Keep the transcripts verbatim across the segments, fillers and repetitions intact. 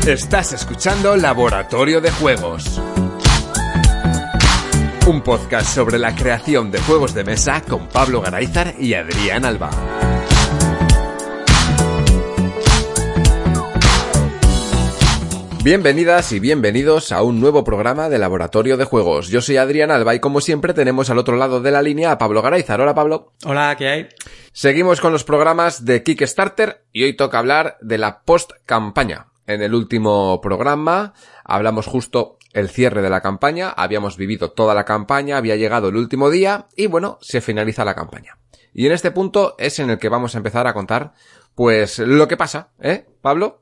Estás escuchando Laboratorio de Juegos, un podcast sobre la creación de juegos de mesa con Pablo Garáizar y Adrián Alba. Bienvenidas y bienvenidos a un nuevo programa de Laboratorio de Juegos. Yo soy Adrián Alba y como siempre tenemos al otro lado de la línea a Pablo Garáizar. Hola, Pablo. Hola, ¿qué hay? Seguimos con los programas de Kickstarter y hoy toca hablar de la post-campaña. En el último programa hablamos justo el cierre de la campaña, habíamos vivido toda la campaña, había llegado el último día y bueno, se finaliza la campaña. Y en este punto es en el que vamos a empezar a contar pues lo que pasa, ¿eh, Pablo?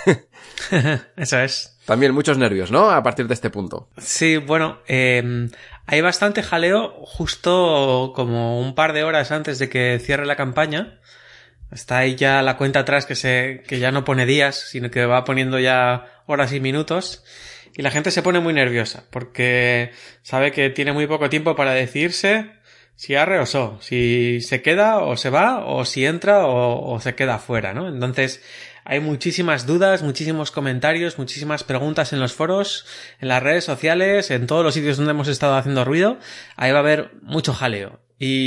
Eso es. También muchos nervios, ¿no? A partir de este punto. Sí, bueno, eh, hay bastante jaleo justo como un par de horas antes de que cierre la campaña. Está ahí ya la cuenta atrás que se que ya no pone días, sino que va poniendo ya horas y minutos. Y la gente se pone muy nerviosa porque sabe que tiene muy poco tiempo para decidirse si arre o so, si se queda o se va, o si entra o, o se queda fuera, ¿no? Entonces hay muchísimas dudas, muchísimos comentarios, muchísimas preguntas en los foros, en las redes sociales, en todos los sitios donde hemos estado haciendo ruido. Ahí va a haber mucho jaleo.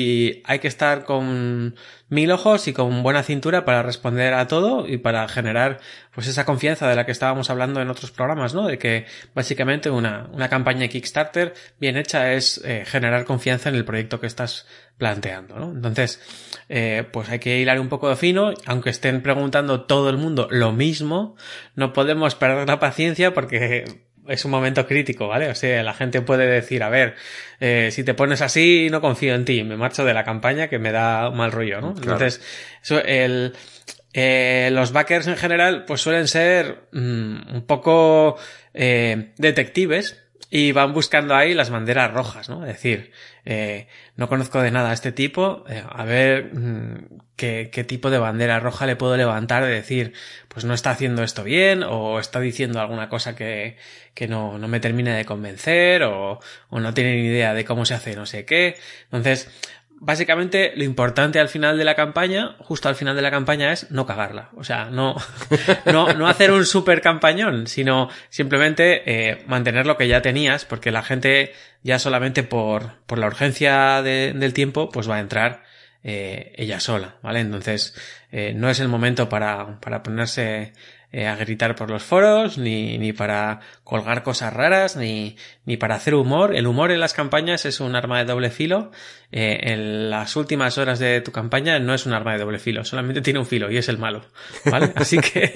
Y hay que estar con mil ojos y con buena cintura para responder a todo y para generar pues esa confianza de la que estábamos hablando en otros programas, ¿no? De que básicamente una, una campaña de Kickstarter bien hecha es eh, generar confianza en el proyecto que estás planteando, ¿no? Entonces, eh, pues hay que hilar un poco de fino, aunque estén preguntando todo el mundo lo mismo, no podemos perder la paciencia porque es un momento crítico, ¿vale? O sea, la gente puede decir, a ver, eh, si te pones así, no confío en ti, me marcho de la campaña que me da mal rollo, ¿no? Claro. Entonces, eso, el, eh, los backers en general, pues suelen ser mmm, un poco eh, detectives y van buscando ahí las banderas rojas, ¿no? Es decir, eh, no conozco de nada a este tipo, eh, a ver mmm, qué, qué tipo de bandera roja le puedo levantar de decir, pues no está haciendo esto bien, o está diciendo alguna cosa que, que no, no me termina de convencer, o, o no tiene ni idea de cómo se hace no sé qué. Entonces, básicamente lo importante al final de la campaña, justo al final de la campaña, es no cagarla. O sea, no, no, no hacer un super campañón, sino simplemente eh, mantener lo que ya tenías, porque la gente ya solamente por, por la urgencia de, del tiempo, pues va a entrar eh, ella sola, ¿vale? Entonces, eh, no es el momento para, para ponerse eh, a gritar por los foros, ni, ni para colgar cosas raras, ni, ni para hacer humor. El humor en las campañas es un arma de doble filo. Eh, en las últimas horas de tu campaña no es un arma de doble filo, solamente tiene un filo y es el malo, ¿vale? Así que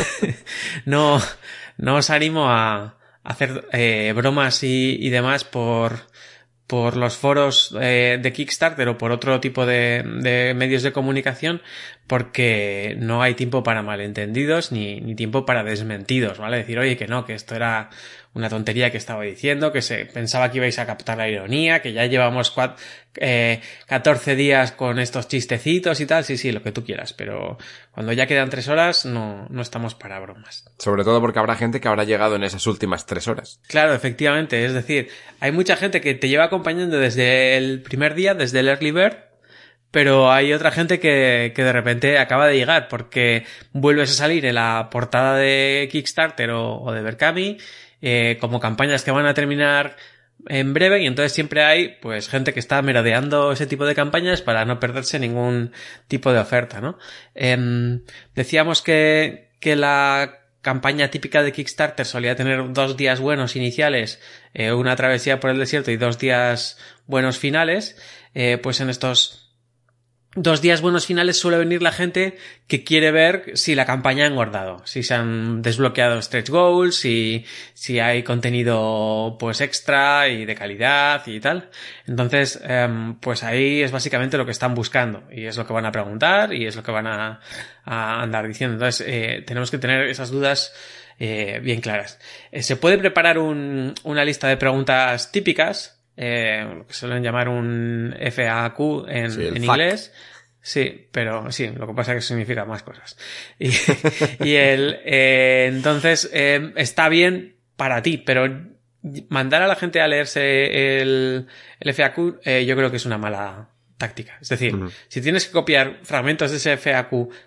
no, no os animo a hacer eh, bromas y, y demás por por los foros eh, de Kickstarter o por otro tipo de, de medios de comunicación, porque no hay tiempo para malentendidos ni, ni tiempo para desmentidos, ¿vale? Decir, oye, que no, que esto era una tontería que estaba diciendo, que se pensaba que ibais a captar la ironía, que ya llevamos cuatro, eh, catorce días con estos chistecitos y tal, sí, sí, lo que tú quieras, pero cuando ya quedan tres horas no, no estamos para bromas. Sobre todo porque habrá gente que habrá llegado en esas últimas tres horas. Claro, efectivamente, es decir, hay mucha gente que te lleva acompañando desde el primer día, desde el Early Bird, pero hay otra gente que, que de repente acaba de llegar porque vuelves a salir en la portada de Kickstarter o, o de Berkami, eh, como campañas que van a terminar en breve, y entonces siempre hay pues gente que está merodeando ese tipo de campañas para no perderse ningún tipo de oferta, ¿no? Eh, decíamos que, que la campaña típica de Kickstarter solía tener dos días buenos iniciales, eh, una travesía por el desierto y dos días buenos finales. Eh, pues en estos dos días buenos finales suele venir la gente que quiere ver si la campaña ha engordado, si se han desbloqueado stretch goals, si, si hay contenido pues extra y de calidad y tal. Entonces, eh, pues ahí es básicamente lo que están buscando y es lo que van a preguntar y es lo que van a, a andar diciendo. Entonces, eh, tenemos que tener esas dudas eh, bien claras. Eh, se puede preparar un, una lista de preguntas típicas, Eh, lo que suelen llamar un F A Q en, sí, en F A Q. Inglés. Sí, pero sí, lo que pasa es que significa más cosas. Y, y el, eh, entonces, eh, está bien para ti, pero mandar a la gente a leerse el, el F A Q, eh, yo creo que es una mala táctica. Es decir, uh-huh. si tienes que copiar fragmentos de ese F A Q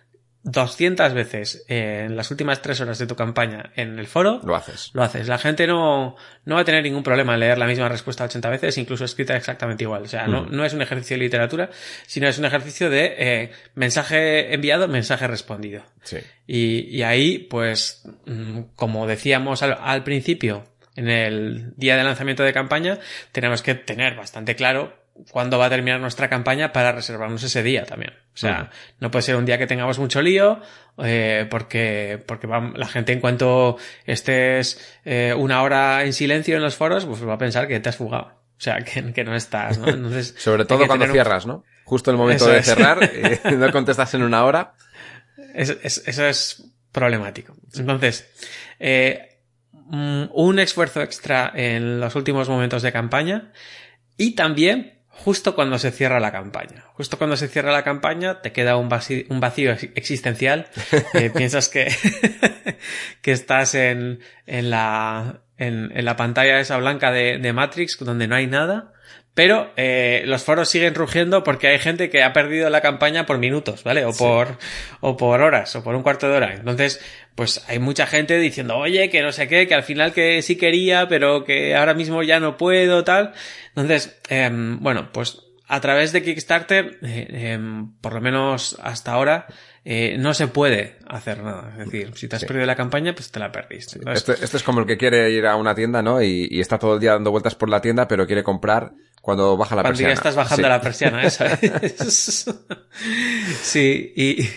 doscientas veces eh, en las últimas tres horas de tu campaña en el foro, lo haces. Lo haces. La gente no, no va a tener ningún problema en leer la misma respuesta ochenta veces, incluso escrita exactamente igual. O sea, mm. no, no es un ejercicio de literatura, sino es un ejercicio de eh, mensaje enviado, mensaje respondido. Sí. Y, y ahí, pues, como decíamos al, al principio, en el día de lanzamiento de campaña, tenemos que tener bastante claro cuándo va a terminar nuestra campaña para reservarnos ese día también. O sea, uh-huh. no puede ser un día que tengamos mucho lío, eh, porque, porque va, la gente en cuanto estés eh, una hora en silencio en los foros, pues va a pensar que te has fugado. O sea, que, que no estás, ¿no? Entonces, sobre todo cuando cierras, un... ¿no? Justo el momento eso de es. cerrar, eh, no contestas en una hora. Es, es, eso es problemático. Entonces, eh, un esfuerzo extra en los últimos momentos de campaña y también justo cuando se cierra la campaña. Justo cuando se cierra la campaña te queda un vacío, un vacío existencial. Eh, piensas que, que estás en, en, la, en, en la pantalla esa blanca de, de Matrix donde no hay nada. Pero eh, los foros siguen rugiendo porque hay gente que ha perdido la campaña por minutos, ¿vale? O sí. por o por horas, o por un cuarto de hora. Entonces, pues hay mucha gente diciendo, oye, que no sé qué, que al final que sí quería, pero que ahora mismo ya no puedo, tal. Entonces, eh, bueno, pues a través de Kickstarter, eh, eh, por lo menos hasta ahora, eh, no se puede hacer nada. Es decir, si te has sí. perdido la campaña, pues te la perdiste. Entonces, este, este es como el que quiere ir a una tienda, ¿no? Y, y está todo el día dando vueltas por la tienda, pero quiere comprar cuando baja la cuando persiana. Cuando ya estás bajando sí. la persiana, esa es. Sí, y...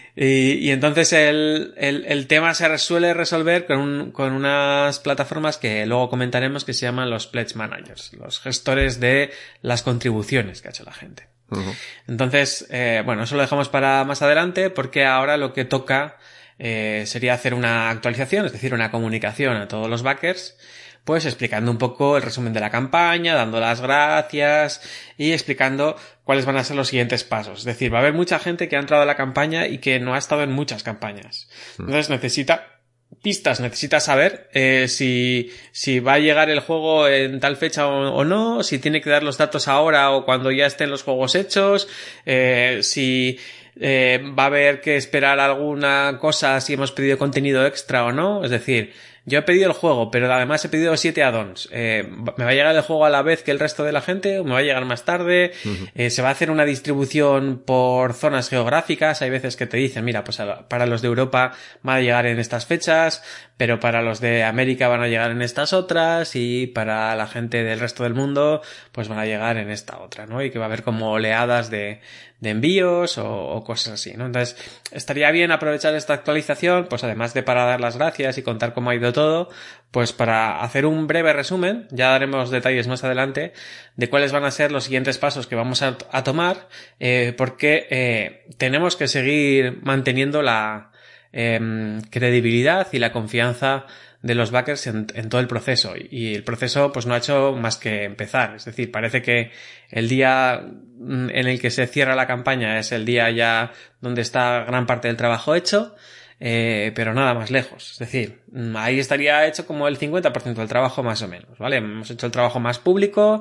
Y, y entonces el, el, el tema se suele resolver con, un, con unas plataformas que luego comentaremos que se llaman los Pledge Managers, los gestores de las contribuciones que ha hecho la gente. Uh-huh. Entonces, eh, bueno, eso lo dejamos para más adelante porque ahora lo que toca eh, sería hacer una actualización, es decir, una comunicación a todos los backers, pues explicando un poco el resumen de la campaña, dando las gracias y explicando cuáles van a ser los siguientes pasos. Es decir, va a haber mucha gente que ha entrado a la campaña y que no ha estado en muchas campañas. Entonces necesita pistas, necesita saber eh, si, si va a llegar el juego en tal fecha o, o no, si tiene que dar los datos ahora o cuando ya estén los juegos hechos, eh, si eh, va a haber que esperar alguna cosa si hemos pedido contenido extra o no. Es decir, yo he pedido el juego, pero además he pedido siete add-ons. Eh, ¿Me va a llegar el juego a la vez que el resto de la gente? ¿O me va a llegar más tarde? Uh-huh. Eh, ¿Se va a hacer una distribución por zonas geográficas? Hay veces que te dicen, mira, pues a, para los de Europa van a llegar en estas fechas, pero para los de América van a llegar en estas otras, y para la gente del resto del mundo, pues van a llegar en esta otra, ¿no? Y que va a haber como oleadas de, de envíos o, o cosas así, ¿no? Entonces, estaría bien aprovechar esta actualización, pues además de para dar las gracias y contar cómo ha ido todo, pues para hacer un breve resumen, ya daremos detalles más adelante, de cuáles van a ser los siguientes pasos que vamos a, a tomar, eh, porque eh, tenemos que seguir manteniendo la eh, credibilidad y la confianza de los backers en, en todo el proceso, y el proceso pues no ha hecho más que empezar. Es decir, parece que el día en el que se cierra la campaña es el día ya donde está gran parte del trabajo hecho, eh, pero nada más lejos. Es decir, ahí estaría hecho como el cincuenta por ciento del trabajo más o menos, ¿vale? Hemos hecho el trabajo más público,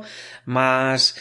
más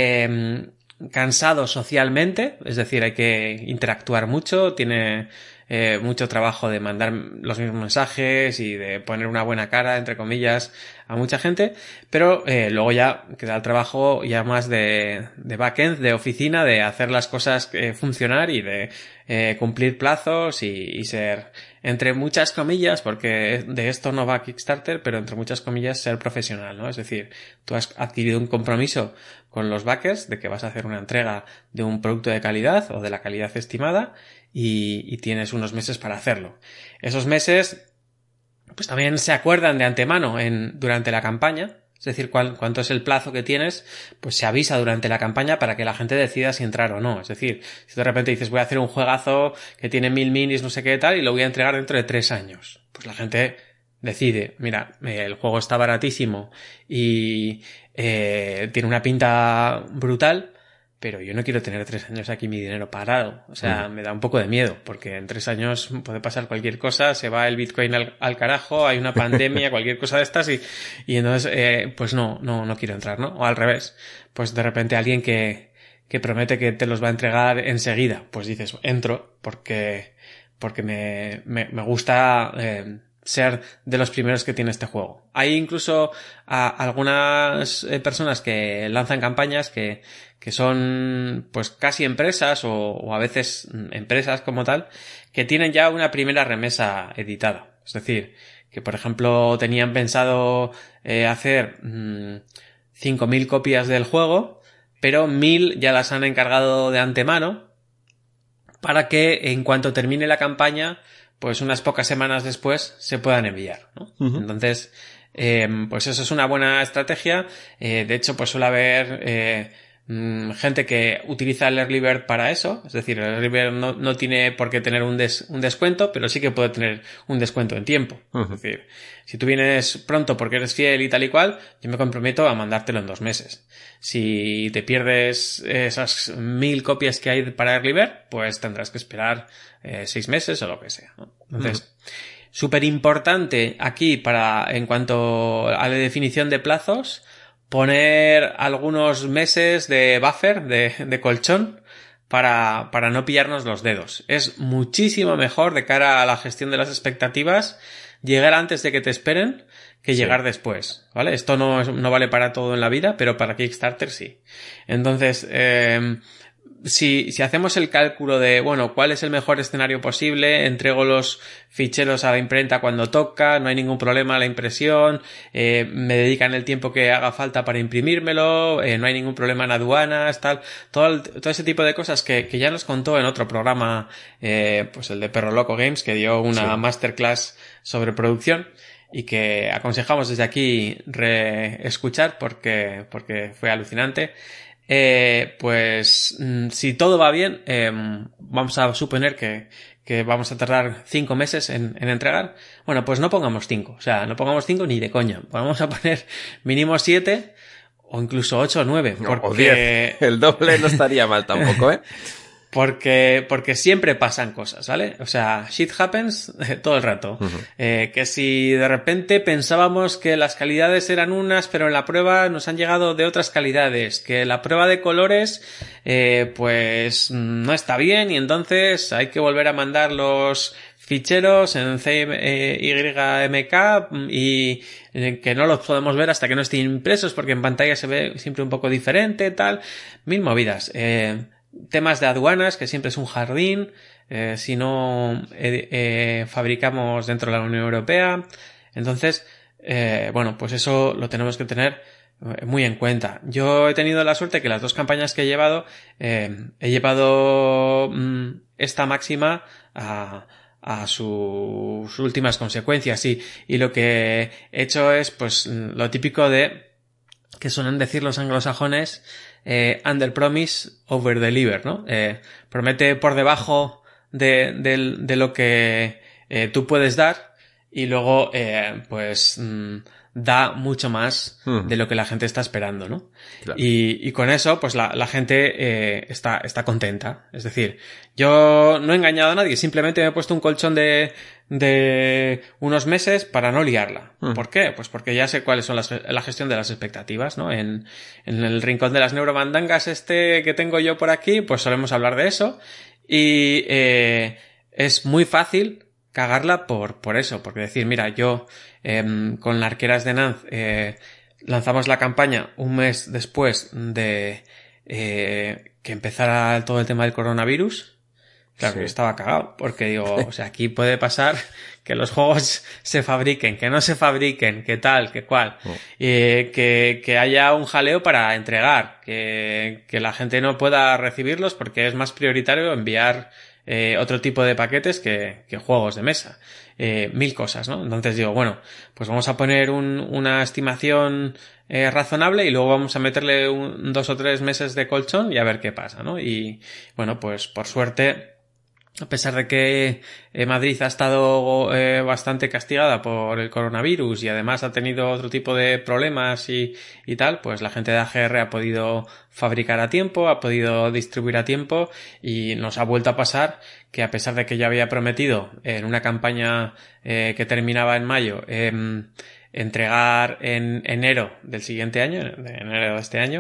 eh, cansado socialmente, es decir, hay que interactuar mucho, tiene Eh, mucho trabajo de mandar los mismos mensajes y de poner una buena cara, entre comillas, a mucha gente, pero eh, luego ya queda el trabajo ya más de, de backend, de oficina, de hacer las cosas eh, funcionar y de eh, cumplir plazos y, y ser, entre muchas comillas, porque de esto no va Kickstarter, pero entre muchas comillas ser profesional, ¿no? Es decir, tú has adquirido un compromiso con los backers de que vas a hacer una entrega de un producto de calidad o de la calidad estimada, y, y tienes unos meses para hacerlo. Esos meses pues también se acuerdan de antemano en, durante la campaña, es decir, cuál, cuánto es el plazo que tienes, pues se avisa durante la campaña para que la gente decida si entrar o no. Es decir, si de repente dices voy a hacer un juegazo que tiene mil minis, no sé qué tal, y lo voy a entregar dentro de tres años, pues la gente decide, mira, el juego está baratísimo y eh, tiene una pinta brutal, pero yo no quiero tener tres años aquí mi dinero parado. O sea, mm. me da un poco de miedo, porque en tres años puede pasar cualquier cosa, se va el Bitcoin al, al carajo, hay una pandemia, cualquier cosa de estas, y, y entonces, eh, pues no, no, no quiero entrar, ¿no? O al revés, pues de repente alguien que, que promete que te los va a entregar enseguida, pues dices, entro, porque, porque me, me, me gusta, eh, ser de los primeros que tiene este juego. Hay incluso a, algunas eh, personas que lanzan campañas que, que son pues casi empresas o, o a veces empresas como tal, que tienen ya una primera remesa editada. Es decir, que por ejemplo tenían pensado eh, hacer mmm, cinco mil copias del juego, pero mil ya las han encargado de antemano para que en cuanto termine la campaña, pues unas pocas semanas después se puedan enviar, ¿no? Uh-huh. Entonces, eh, pues eso es una buena estrategia. Eh, de hecho, pues suele haber eh, mmm, gente que utiliza el Early Bird para eso. Es decir, el Early Bird no, no tiene por qué tener un, des, un descuento, pero sí que puede tener un descuento en tiempo. Uh-huh. Es decir, si tú vienes pronto porque eres fiel y tal y cual, yo me comprometo a mandártelo en dos meses. Si te pierdes esas mil copias que hay para Early Bird, pues tendrás que esperar eh, seis meses o lo que sea, ¿no? Entonces, uh-huh. súper importante aquí para, en cuanto a la definición de plazos, poner algunos meses de buffer, de, de colchón, para, para no pillarnos los dedos. Es muchísimo mejor de cara a la gestión de las expectativas llegar antes de que te esperen que sí. llegar después, ¿vale? Esto no, no vale para todo en la vida, pero para Kickstarter sí. Entonces, eh, si, si hacemos el cálculo de, bueno, ¿cuál es el mejor escenario posible? Entrego los ficheros a la imprenta cuando toca, no hay ningún problema la impresión, eh, me dedican el tiempo que haga falta para imprimírmelo, eh, no hay ningún problema en aduanas, tal, todo, el, todo ese tipo de cosas que, que ya nos contó en otro programa, eh, pues el de Perro Loco Games, que dio una sí. masterclass sobre producción y que aconsejamos desde aquí reescuchar porque, porque fue alucinante. Eh, pues si todo va bien, eh, vamos a suponer que, que vamos a tardar cinco meses en, en entregar. Bueno, pues no pongamos cinco, o sea, no pongamos cinco ni de coña. Vamos a poner mínimo siete o incluso ocho o nueve. Porque... O diez. El doble no estaría mal tampoco, ¿eh? Porque, porque siempre pasan cosas, ¿vale? O sea, shit happens eh, todo el rato. Uh-huh. Eh, que si de repente pensábamos que las calidades eran unas, pero en la prueba nos han llegado de otras calidades. Que la prueba de colores, eh, pues no está bien y entonces hay que volver a mandar los ficheros en C Y M K y que no los podemos ver hasta que no estén impresos porque en pantalla se ve siempre un poco diferente, tal. Mil movidas. Eh, Temas de aduanas, que siempre es un jardín, eh, si no eh, eh, fabricamos dentro de la Unión Europea. Entonces, eh, bueno, pues eso lo tenemos que tener muy en cuenta. Yo he tenido la suerte que las dos campañas que he llevado, eh, he llevado mmm, esta máxima a, a su, sus últimas consecuencias y, y lo que he hecho es pues lo típico de que suelen decir los anglosajones, eh, under promise, over deliver, ¿no? Eh, promete por debajo de, de, de lo que eh, tú puedes dar y luego, eh, pues, mmm, da mucho más hmm. de lo que la gente está esperando, ¿no? Claro. Y, y con eso, pues la, la gente eh, está, está contenta. Es decir, yo no he engañado a nadie, simplemente me he puesto un colchón de, de unos meses para no liarla. Hmm. ¿Por qué? Pues porque ya sé cuáles son las, la gestión de las expectativas, ¿no? En, en el rincón de las neuromandangas este que tengo yo por aquí, pues solemos hablar de eso. Y eh, es muy fácil cagarla por, por eso, porque decir, mira, yo eh, con las arqueras de Nanz eh, lanzamos la campaña un mes después de eh, que empezara todo el tema del coronavirus. Claro, sí. que estaba cagado, porque digo, o sea, aquí puede pasar que los juegos se fabriquen, que no se fabriquen, que tal, que cual, oh. eh, que, que haya un jaleo para entregar, que, que la gente no pueda recibirlos porque es más prioritario enviar Eh, otro tipo de paquetes que, que juegos de mesa. Eh, mil cosas, ¿no? Entonces digo, bueno, pues vamos a poner un, una estimación eh, razonable y luego vamos a meterle un, dos o tres meses de colchón y a ver qué pasa, ¿no? Y bueno, pues por suerte, a pesar de que eh, Madrid ha estado eh, bastante castigada por el coronavirus y además ha tenido otro tipo de problemas y, y tal, pues la gente de A G R ha podido fabricar a tiempo, ha podido distribuir a tiempo y nos ha vuelto a pasar que a pesar de que yo había prometido en una campaña eh, que terminaba en mayo eh, entregar en enero del siguiente año, en enero de este año,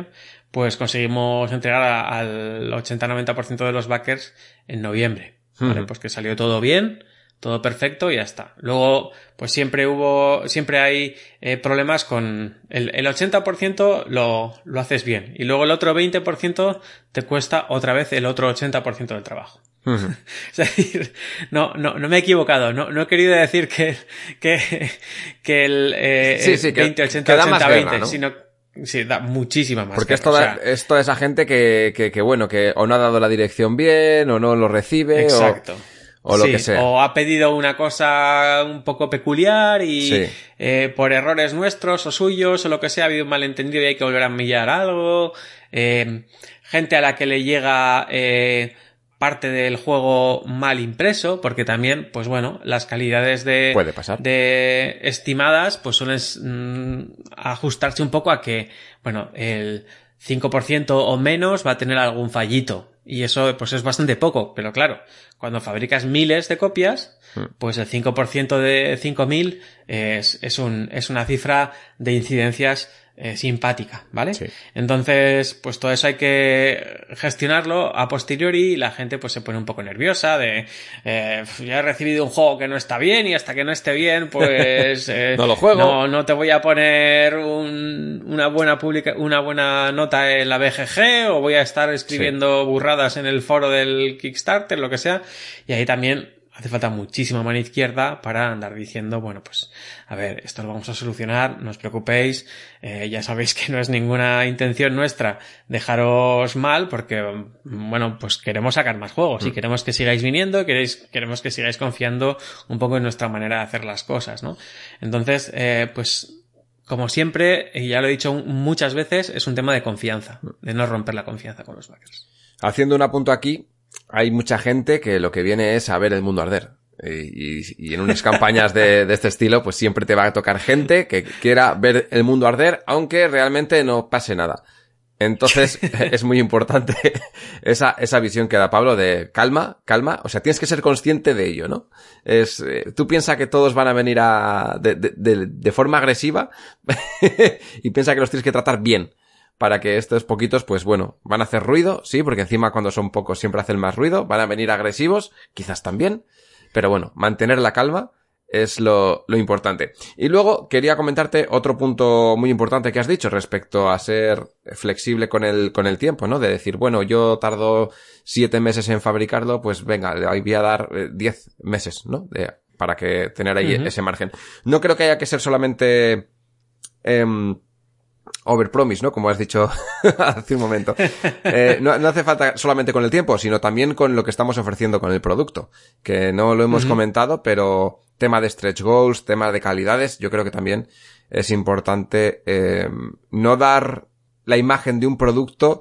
pues conseguimos entregar a, al ochenta noventa por ciento de los backers en noviembre. ¿Vale? Uh-huh. Pues que salió todo bien, todo perfecto y ya está. Luego, pues siempre hubo, siempre hay eh, problemas con el, el ochenta por ciento lo, lo haces bien y luego el otro veinte por ciento te cuesta otra vez el otro ochenta por ciento del trabajo. Uh-huh. Es decir, no, no, no me he equivocado, no, no he querido decir que, que, que el, eh, sí, sí, veinte, ochenta, ochenta, veinte, ¿no? Sino, sí, da muchísima más. Porque guerra, es, toda, o sea, es toda esa gente que, que, que, bueno, que o no ha dado la dirección bien, o no lo recibe, exacto. o, o lo sí, que sea. O ha pedido una cosa un poco peculiar y sí. eh, por errores nuestros o suyos o lo que sea ha habido un malentendido y hay que volver a enviar algo. Eh, gente a la que le llega eh, parte del juego mal impreso, porque también, pues bueno, las calidades de, puede pasar. de estimadas pues suelen mmm, ajustarse un poco a que, bueno, el cinco por ciento o menos va a tener algún fallito. Y eso pues es bastante poco, pero claro, cuando fabricas miles de copias, pues el cinco por ciento de cinco mil es, es, un, es una cifra de incidencias eh, simpática, ¿vale? Sí. Entonces, pues todo eso hay que gestionarlo a posteriori y la gente pues se pone un poco nerviosa de eh, ya he recibido un juego que no está bien y hasta que no esté bien, pues eh, no lo juego. No, no te voy a poner un, una buena publica, una buena nota en la B G G o voy a estar escribiendo sí. burradas en el foro del Kickstarter, lo que sea. Y ahí también hace falta muchísima mano izquierda para andar diciendo, bueno, pues, a ver, esto lo vamos a solucionar, no os preocupéis, eh, ya sabéis que no es ninguna intención nuestra dejaros mal, porque, bueno, pues queremos sacar más juegos mm. y queremos que sigáis viniendo, queréis, queremos que sigáis confiando un poco en nuestra manera de hacer las cosas, ¿no? Entonces, eh, pues, como siempre, y ya lo he dicho muchas veces, es un tema de confianza, de no romper la confianza con los backers. Haciendo un apunto aquí, hay mucha gente que lo que viene es a ver el mundo arder. Y, y, y en unas campañas de, de este estilo, pues siempre te va a tocar gente que quiera ver el mundo arder, aunque realmente no pase nada. Entonces, es muy importante esa, esa visión que da Pablo de calma, calma. O sea, tienes que ser consciente de ello, ¿no? Es, eh, tú piensas que todos van a venir a, de, de, de, de forma agresiva y piensa que los tienes que tratar bien. Para que estos poquitos, pues bueno, van a hacer ruido, sí, porque encima cuando son pocos siempre hacen más ruido, van a venir agresivos, quizás también, pero bueno, mantener la calma es lo, lo importante. Y luego quería comentarte otro punto muy importante que has dicho respecto a ser flexible con el, con el tiempo, ¿no? De decir, bueno, yo tardo siete meses en fabricarlo, pues venga, le voy a dar eh, diez meses, ¿no? De, para que tener ahí uh-huh. ese margen. No creo que haya que ser solamente, eh, overpromise, ¿no? Como has dicho hace un momento. Eh, no, no hace falta solamente con el tiempo, sino también con lo que estamos ofreciendo con el producto. Que no lo hemos uh-huh. comentado, pero tema de stretch goals, tema de calidades, yo creo que también es importante eh, no dar la imagen de un producto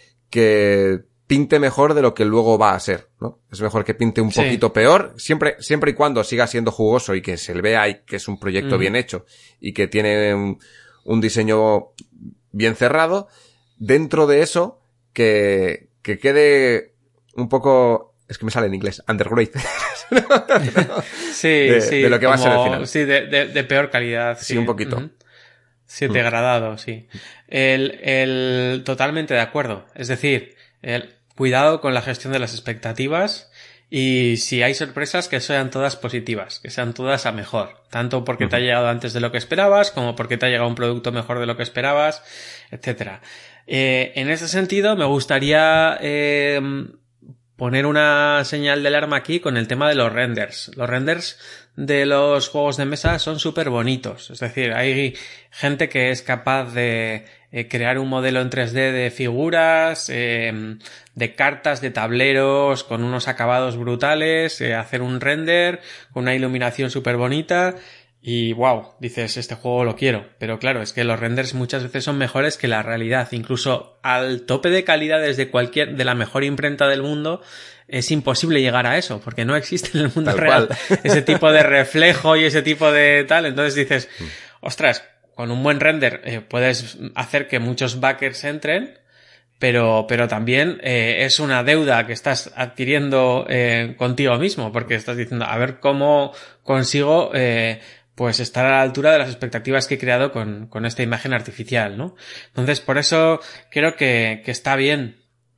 que pinte mejor de lo que luego va a ser, ¿no? Es mejor que pinte un sí. poquito peor, siempre, siempre y cuando siga siendo jugoso y que se le vea y que es un proyecto uh-huh. bien hecho y que tiene un, un diseño bien cerrado. Dentro de eso, que, que quede un poco, es que me sale en inglés, undergrade. no, no, sí, de, sí. De lo que como, va a ser el final. Sí, de, de, de peor calidad. Sí, sí un poquito. Uh-huh. Sí, degradado, sí. El, el, totalmente de acuerdo. Es decir, el cuidado con la gestión de las expectativas y si hay sorpresas que sean todas positivas, que sean todas a mejor. Tanto porque uh-huh. te ha llegado antes de lo que esperabas, como porque te ha llegado un producto mejor de lo que esperabas, etcétera. Eh, en ese sentido, me gustaría eh, poner una señal de alarma aquí con el tema de los renders. Los renders de los juegos de mesa son súper bonitos. Es decir, hay gente que es capaz de eh, crear un modelo en tres D de figuras, eh, de cartas, de tableros, con unos acabados brutales, eh, hacer un render con una iluminación súper bonita. Y wow, dices, este juego lo quiero. Pero claro, es que los renders muchas veces son mejores que la realidad. Incluso al tope de calidades de cualquier, de la mejor imprenta del mundo, es imposible llegar a eso, porque no existe en el mundo tal real cual. Ese tipo de reflejo y ese tipo de tal. Entonces dices, ostras, con un buen render eh, puedes hacer que muchos backers entren, pero, pero también eh, es una deuda que estás adquiriendo eh, contigo mismo, porque estás diciendo, a ver cómo consigo eh, pues estar a la altura de las expectativas que he creado con, con esta imagen artificial, ¿no? Entonces, por eso creo que, que está bien.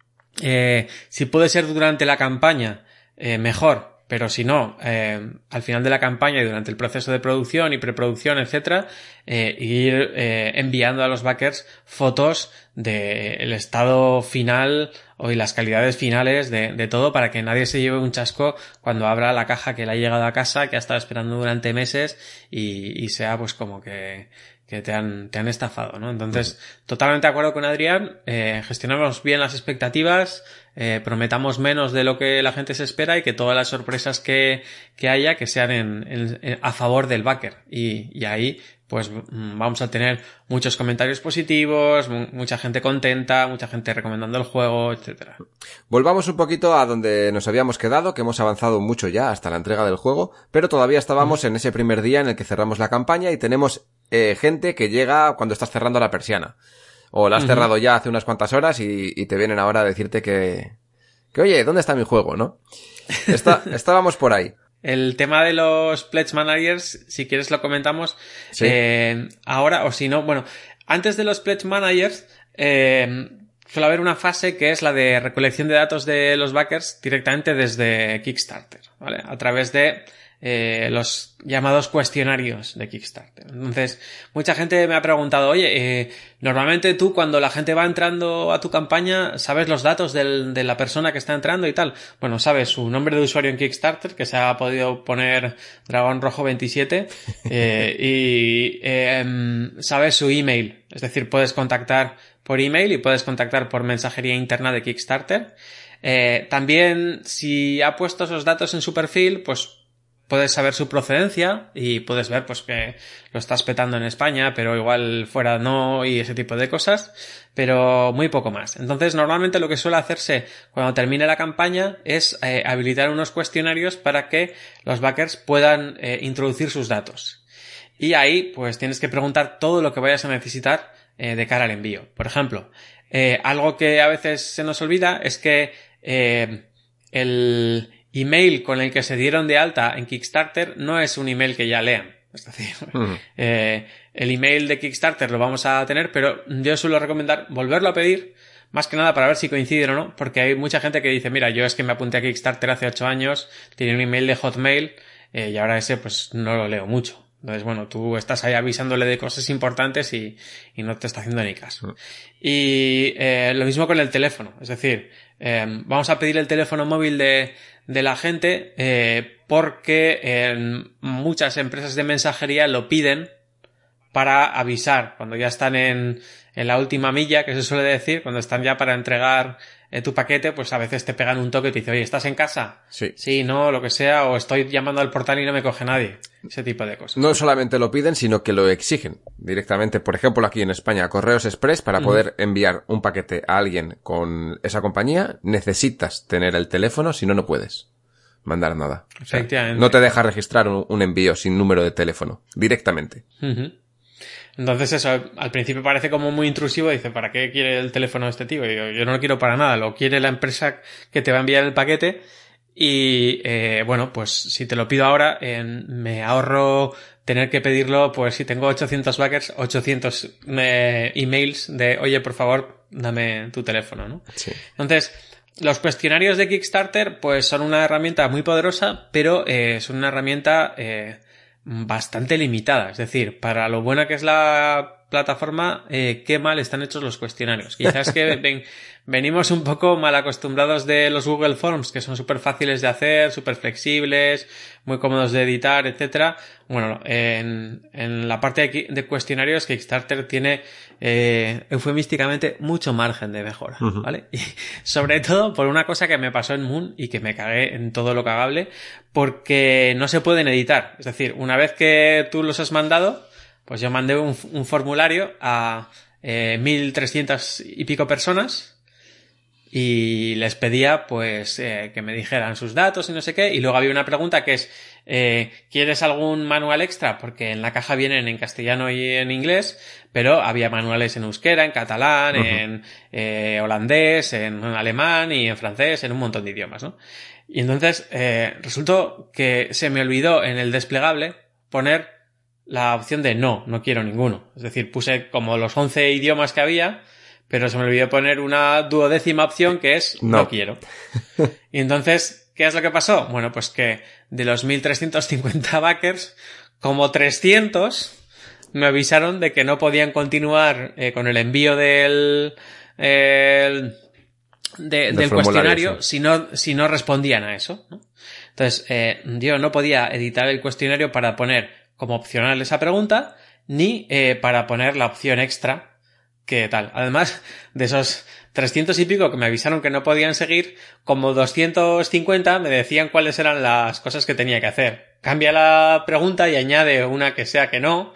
Eh, si puede ser durante la campaña, eh, mejor. Pero si no, eh, al final de la campaña y durante el proceso de producción y preproducción, etcétera, eh, ir eh, enviando a los backers fotos del estado final o y las calidades finales de, de todo para que nadie se lleve un chasco cuando abra la caja que le ha llegado a casa, que ha estado esperando durante meses y, y sea pues como que, que te han, te han estafado, ¿no? Entonces, totalmente de acuerdo con Adrián, eh, gestionamos bien las expectativas, eh, prometamos menos de lo que la gente se espera y que todas las sorpresas que, que haya que sean en, en, en, a favor del backer. Y, y ahí, pues vamos a tener muchos comentarios positivos, mucha gente contenta, mucha gente recomendando el juego, etcétera. Volvamos un poquito a donde nos habíamos quedado, que hemos avanzado mucho ya hasta la entrega del juego, pero todavía estábamos mm. en ese primer día en el que cerramos la campaña y tenemos eh, gente que llega cuando estás cerrando la persiana. O la has uh-huh. cerrado ya hace unas cuantas horas y, y te vienen ahora a decirte que, que oye, ¿dónde está mi juego, no? Está, estábamos por ahí. El tema de los Pledge Managers, si quieres lo comentamos sí. eh, ahora, o si no, bueno, antes de los Pledge Managers, eh, suele haber una fase que es la de recolección de datos de los backers directamente desde Kickstarter, ¿vale? A través de eh, los llamados cuestionarios de Kickstarter. Entonces, mucha gente me ha preguntado, oye, eh, normalmente tú cuando la gente va entrando a tu campaña, ¿sabes los datos del, de la persona que está entrando y tal? Bueno, sabes su nombre de usuario en Kickstarter, que se ha podido poner Dragón Rojo veintisiete, eh, y eh, sabes su email, es decir, puedes contactar por email y puedes contactar por mensajería interna de Kickstarter. Eh, también, si ha puesto esos datos en su perfil, pues puedes saber su procedencia y puedes ver pues que lo estás petando en España, pero igual fuera no y ese tipo de cosas, pero muy poco más. Entonces, normalmente lo que suele hacerse cuando termine la campaña es eh, habilitar unos cuestionarios para que los backers puedan eh, introducir sus datos. Y ahí, pues tienes que preguntar todo lo que vayas a necesitar eh, de cara al envío. Por ejemplo, eh, algo que a veces se nos olvida es que eh, el email con el que se dieron de alta en Kickstarter no es un email que ya lean. Es decir, uh-huh. eh, el email de Kickstarter lo vamos a tener, pero yo suelo recomendar volverlo a pedir, más que nada para ver si coinciden o no, porque hay mucha gente que dice, mira, yo es que me apunté a Kickstarter hace ocho años, tenía un email de Hotmail, eh, y ahora ese pues no lo leo mucho. Entonces, bueno, tú estás ahí avisándole de cosas importantes y, y no te está haciendo ni caso. Uh-huh. Y eh, lo mismo con el teléfono, es decir, eh, vamos a pedir el teléfono móvil de de la gente eh, porque en muchas empresas de mensajería lo piden para avisar cuando ya están en, en la última milla, que se suele decir, cuando están ya para entregar eh, tu paquete, pues a veces te pegan un toque y te dicen, oye, ¿estás en casa? Sí. Sí, no, lo que sea, o estoy llamando al portal y no me coge nadie. Ese tipo de cosas. No solamente lo piden, sino que lo exigen directamente. Por ejemplo, aquí en España, Correos Express, para poder uh-huh. enviar un paquete a alguien con esa compañía, necesitas tener el teléfono, si no, no puedes mandar nada. O sea, no te deja registrar un, un envío sin número de teléfono, directamente. Uh-huh. Entonces eso, al principio parece como muy intrusivo, dice, ¿para qué quiere el teléfono este tío? Y yo, yo no lo quiero para nada, lo quiere la empresa que te va a enviar el paquete. Y eh, bueno, pues si te lo pido ahora, eh, me ahorro tener que pedirlo, pues si tengo ochocientos backers, ochocientos eh, emails de, oye, por favor, dame tu teléfono, ¿no? Sí. Entonces, los cuestionarios de Kickstarter, pues son una herramienta muy poderosa, pero eh, son una herramienta eh, bastante limitada. Es decir, para lo buena que es la plataforma, eh, qué mal están hechos los cuestionarios. Quizás que ven, venimos un poco mal acostumbrados de los Google Forms, que son súper fáciles de hacer, súper flexibles, muy cómodos de editar, etcétera. Bueno, en, en la parte de, de cuestionarios, Kickstarter tiene eh, eufemísticamente mucho margen de mejora, uh-huh. ¿vale? Y sobre todo por una cosa que me pasó en Moon y que me cagué en todo lo cagable, porque no se pueden editar. Es decir, una vez que tú los has mandado, pues yo mandé un, un formulario a eh, mil trescientas y pico personas y les pedía pues eh, que me dijeran sus datos y no sé qué, y luego había una pregunta que es eh, ¿quieres algún manual extra? Porque en la caja vienen en castellano y en inglés, pero había manuales en euskera, en catalán, uh-huh. en eh, holandés, en alemán y en francés, en un montón de idiomas, ¿no? Y entonces eh, resultó que se me olvidó en el desplegable poner la opción de no, no quiero ninguno. Es decir, puse como los once idiomas que había, pero se me olvidó poner una duodécima opción que es no, no quiero. Y entonces, ¿qué es lo que pasó? Bueno, pues que de los mil trescientos cincuenta backers, como trescientos me avisaron de que no podían continuar eh, con el envío del, eh, de, del cuestionario sí. si, no, si no respondían a eso, ¿no? Entonces, eh, yo no podía editar el cuestionario para poner como opcional esa pregunta, ni eh, para poner la opción extra que tal. Además, de esos trescientos y pico que me avisaron que no podían seguir, como doscientos cincuenta me decían cuáles eran las cosas que tenía que hacer. Cambia la pregunta y añade una que sea que no,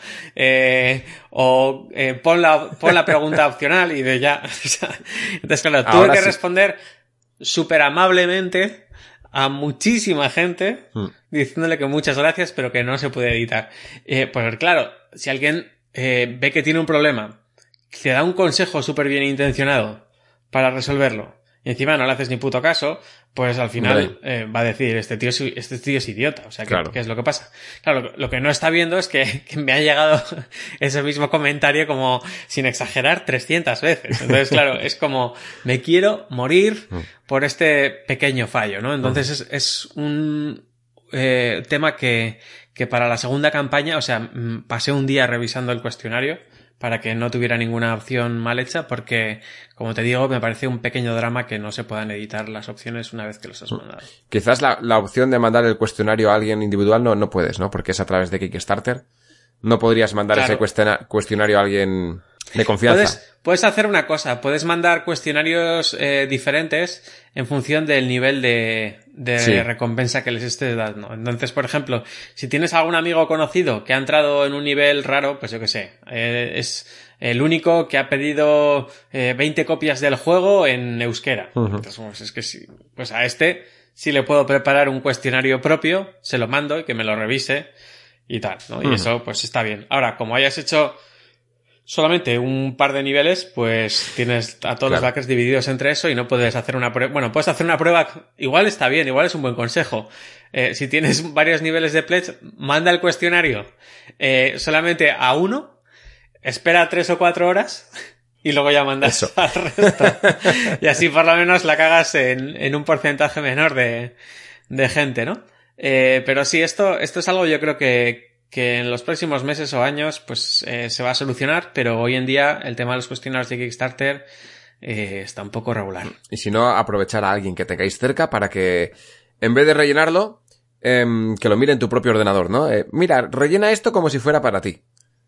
eh, o eh, pon, la, pon la pregunta opcional y de ya. Entonces, claro, tuve Ahora que sí. responder súper amablemente a muchísima gente mm. diciéndole que muchas gracias, pero que no se puede editar. Eh, pues claro, si alguien eh, ve que tiene un problema, te da un consejo súper bien intencionado para resolverlo y encima no le haces ni puto caso, pues al final eh, va a decir este tío, es, este tío es idiota. O sea, ¿qué, claro. ¿qué es lo que pasa? Claro, lo, lo que no está viendo es que, que me ha llegado ese mismo comentario como, sin exagerar, trescientas veces. Entonces, claro, es como, me quiero morir por este pequeño fallo, ¿no? Entonces es, es un eh, tema que, que para la segunda campaña, o sea, pasé un día revisando el cuestionario para que no tuviera ninguna opción mal hecha, porque, como te digo, me parece un pequeño drama que no se puedan editar las opciones una vez que los has mandado. Quizás la, la opción de mandar el cuestionario a alguien individual no, no puedes, ¿no? Porque es a través de Kickstarter. No podrías mandar claro. ese cuestiona- cuestionario a alguien de confianza. Puedes, puedes hacer una cosa, puedes mandar cuestionarios eh, diferentes en función del nivel de, de sí. recompensa que les estés dando. Entonces, por ejemplo, si tienes algún amigo conocido que ha entrado en un nivel raro, pues yo qué sé, eh, es el único que ha pedido eh, veinte copias del juego en euskera. Uh-huh. Entonces, pues es que sí, pues a este sí le puedo preparar un cuestionario propio, se lo mando y que me lo revise y tal, ¿no? Y uh-huh. eso pues está bien. Ahora, como hayas hecho solamente un par de niveles, pues tienes a todos claro. los backers divididos entre eso y no puedes hacer una prueba. Bueno, puedes hacer una prueba, igual está bien, igual es un buen consejo. Eh, si tienes varios niveles de pledge, manda el cuestionario eh, solamente a uno, espera tres o cuatro horas y luego ya mandas eso. Al resto. Y así por lo menos la cagas en, en un porcentaje menor de, de gente, ¿no? Eh, pero sí, esto, esto es algo yo creo que que en los próximos meses o años pues eh, se va a solucionar, pero hoy en día el tema de los cuestionarios de Kickstarter eh, está un poco regular. Y si no, aprovechar a alguien que tengáis cerca para que, en vez de rellenarlo, eh, que lo mire en tu propio ordenador, ¿no? Eh, mira, rellena esto como si fuera para ti.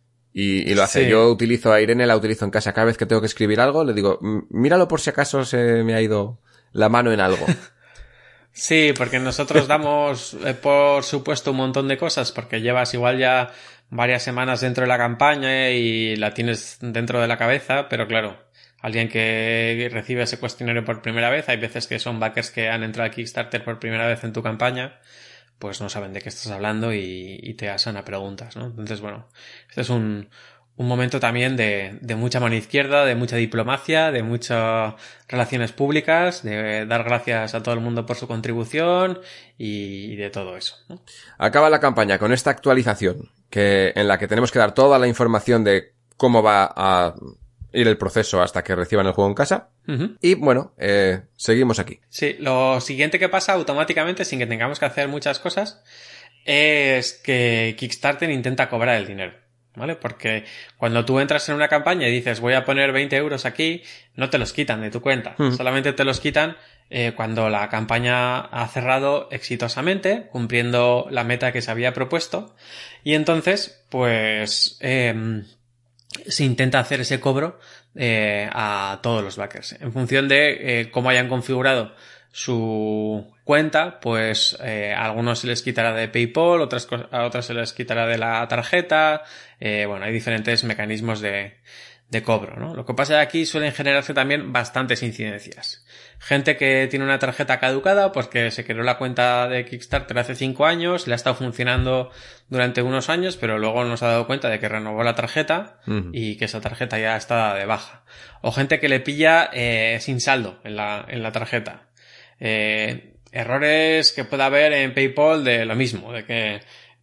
Y, y lo hace. Sí. Yo utilizo a Irene, la utilizo en casa cada vez que tengo que escribir algo, le digo, míralo por si acaso se me ha ido la mano en algo. Sí, porque nosotros damos eh, por supuesto un montón de cosas, porque llevas igual ya varias semanas dentro de la campaña y la tienes dentro de la cabeza, pero claro, alguien que recibe ese cuestionario por primera vez, hay veces que son backers que han entrado al Kickstarter por primera vez en tu campaña, pues no saben de qué estás hablando y, y te hacen a preguntas, ¿no? Entonces, bueno, este es un... un momento también de, de mucha mano izquierda, de mucha diplomacia, de muchas relaciones públicas, de dar gracias a todo el mundo por su contribución y, y de todo eso, ¿no? Acaba la campaña con esta actualización que en la que tenemos que dar toda la información de cómo va a ir el proceso hasta que reciban el juego en casa. Uh-huh. Y bueno, eh, seguimos aquí. Sí, lo siguiente que pasa automáticamente, sin que tengamos que hacer muchas cosas, es que Kickstarter intenta cobrar el dinero. ¿Vale? Porque cuando tú entras en una campaña y dices voy a poner veinte euros aquí, no te los quitan de tu cuenta. Mm. Solamente te los quitan eh, cuando la campaña ha cerrado exitosamente, cumpliendo la meta que se había propuesto. Y entonces, pues, eh, se intenta hacer ese cobro eh, a todos los backers. En función de eh, cómo hayan configurado su cuenta, pues eh, a algunos se les quitará de PayPal, otras a otros se les quitará de la tarjeta, eh, bueno, hay diferentes mecanismos de, de cobro, ¿no? Lo que pasa es que aquí suelen generarse también bastantes incidencias. Gente que tiene una tarjeta caducada, pues que se creó la cuenta de Kickstarter hace cinco años, le ha estado funcionando durante unos años, pero luego no se ha dado cuenta de que renovó la tarjeta uh-huh. y que esa tarjeta ya está de baja. O gente que le pilla eh, sin saldo en la, en la tarjeta. Eh, errores que pueda haber en PayPal de lo mismo, de que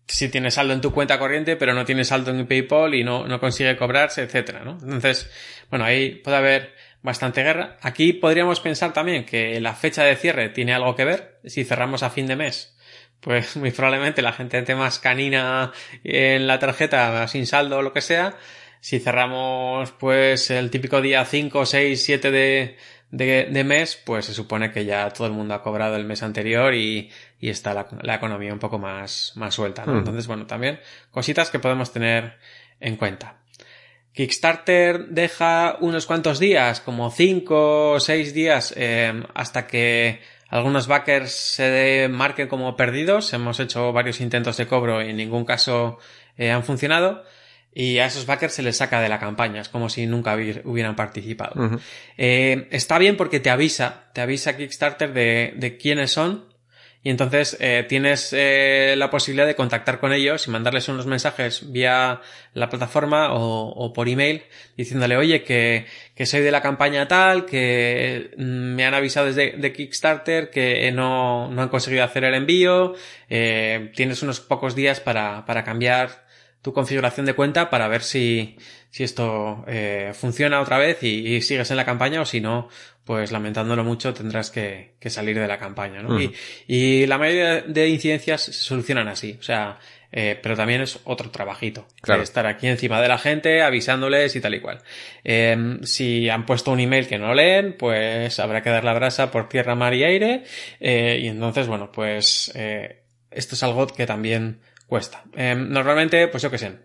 si tiene saldo en tu cuenta corriente, pero no tiene saldo en PayPal y no, no consigue cobrarse, etcétera, ¿no? Entonces, bueno, ahí puede haber bastante guerra. Aquí podríamos pensar también que la fecha de cierre tiene algo que ver. Si cerramos a fin de mes, pues muy probablemente la gente esté más canina en la tarjeta, sin saldo o lo que sea. Si cerramos, pues, el típico día cinco, seis, siete de, de, de mes, pues se supone que ya todo el mundo ha cobrado el mes anterior y, y está la, la economía un poco más, más suelta, ¿no? Mm. Entonces, bueno, también cositas que podemos tener en cuenta. Kickstarter deja unos cuantos días, como cinco o seis días, eh, hasta que algunos backers se marquen como perdidos. Hemos hecho varios intentos de cobro y en ningún caso eh, han funcionado. Y a esos backers se les saca de la campaña. Es como si nunca hubieran participado. Uh-huh. Eh, está bien porque te avisa, te avisa Kickstarter de, de quiénes son. Y entonces eh, tienes eh, la posibilidad de contactar con ellos y mandarles unos mensajes vía la plataforma o, o por email diciéndole, oye, que, que soy de la campaña tal, que me han avisado desde de Kickstarter que no, no han conseguido hacer el envío, eh, tienes unos pocos días para, para cambiar tu configuración de cuenta para ver si, si esto eh, funciona otra vez y, y sigues en la campaña, o si no, pues lamentándolo mucho tendrás que, que salir de la campaña, ¿no? Uh-huh. Y, y la mayoría de incidencias se solucionan así, o sea, eh, pero también es otro trabajito. Claro. Estar aquí encima de la gente, avisándoles y tal y cual. Eh, si han puesto un email que no leen, pues habrá que dar la brasa por tierra, mar y aire, eh, y entonces, bueno, pues eh, esto es algo que también cuesta. Eh, normalmente, pues yo qué sé,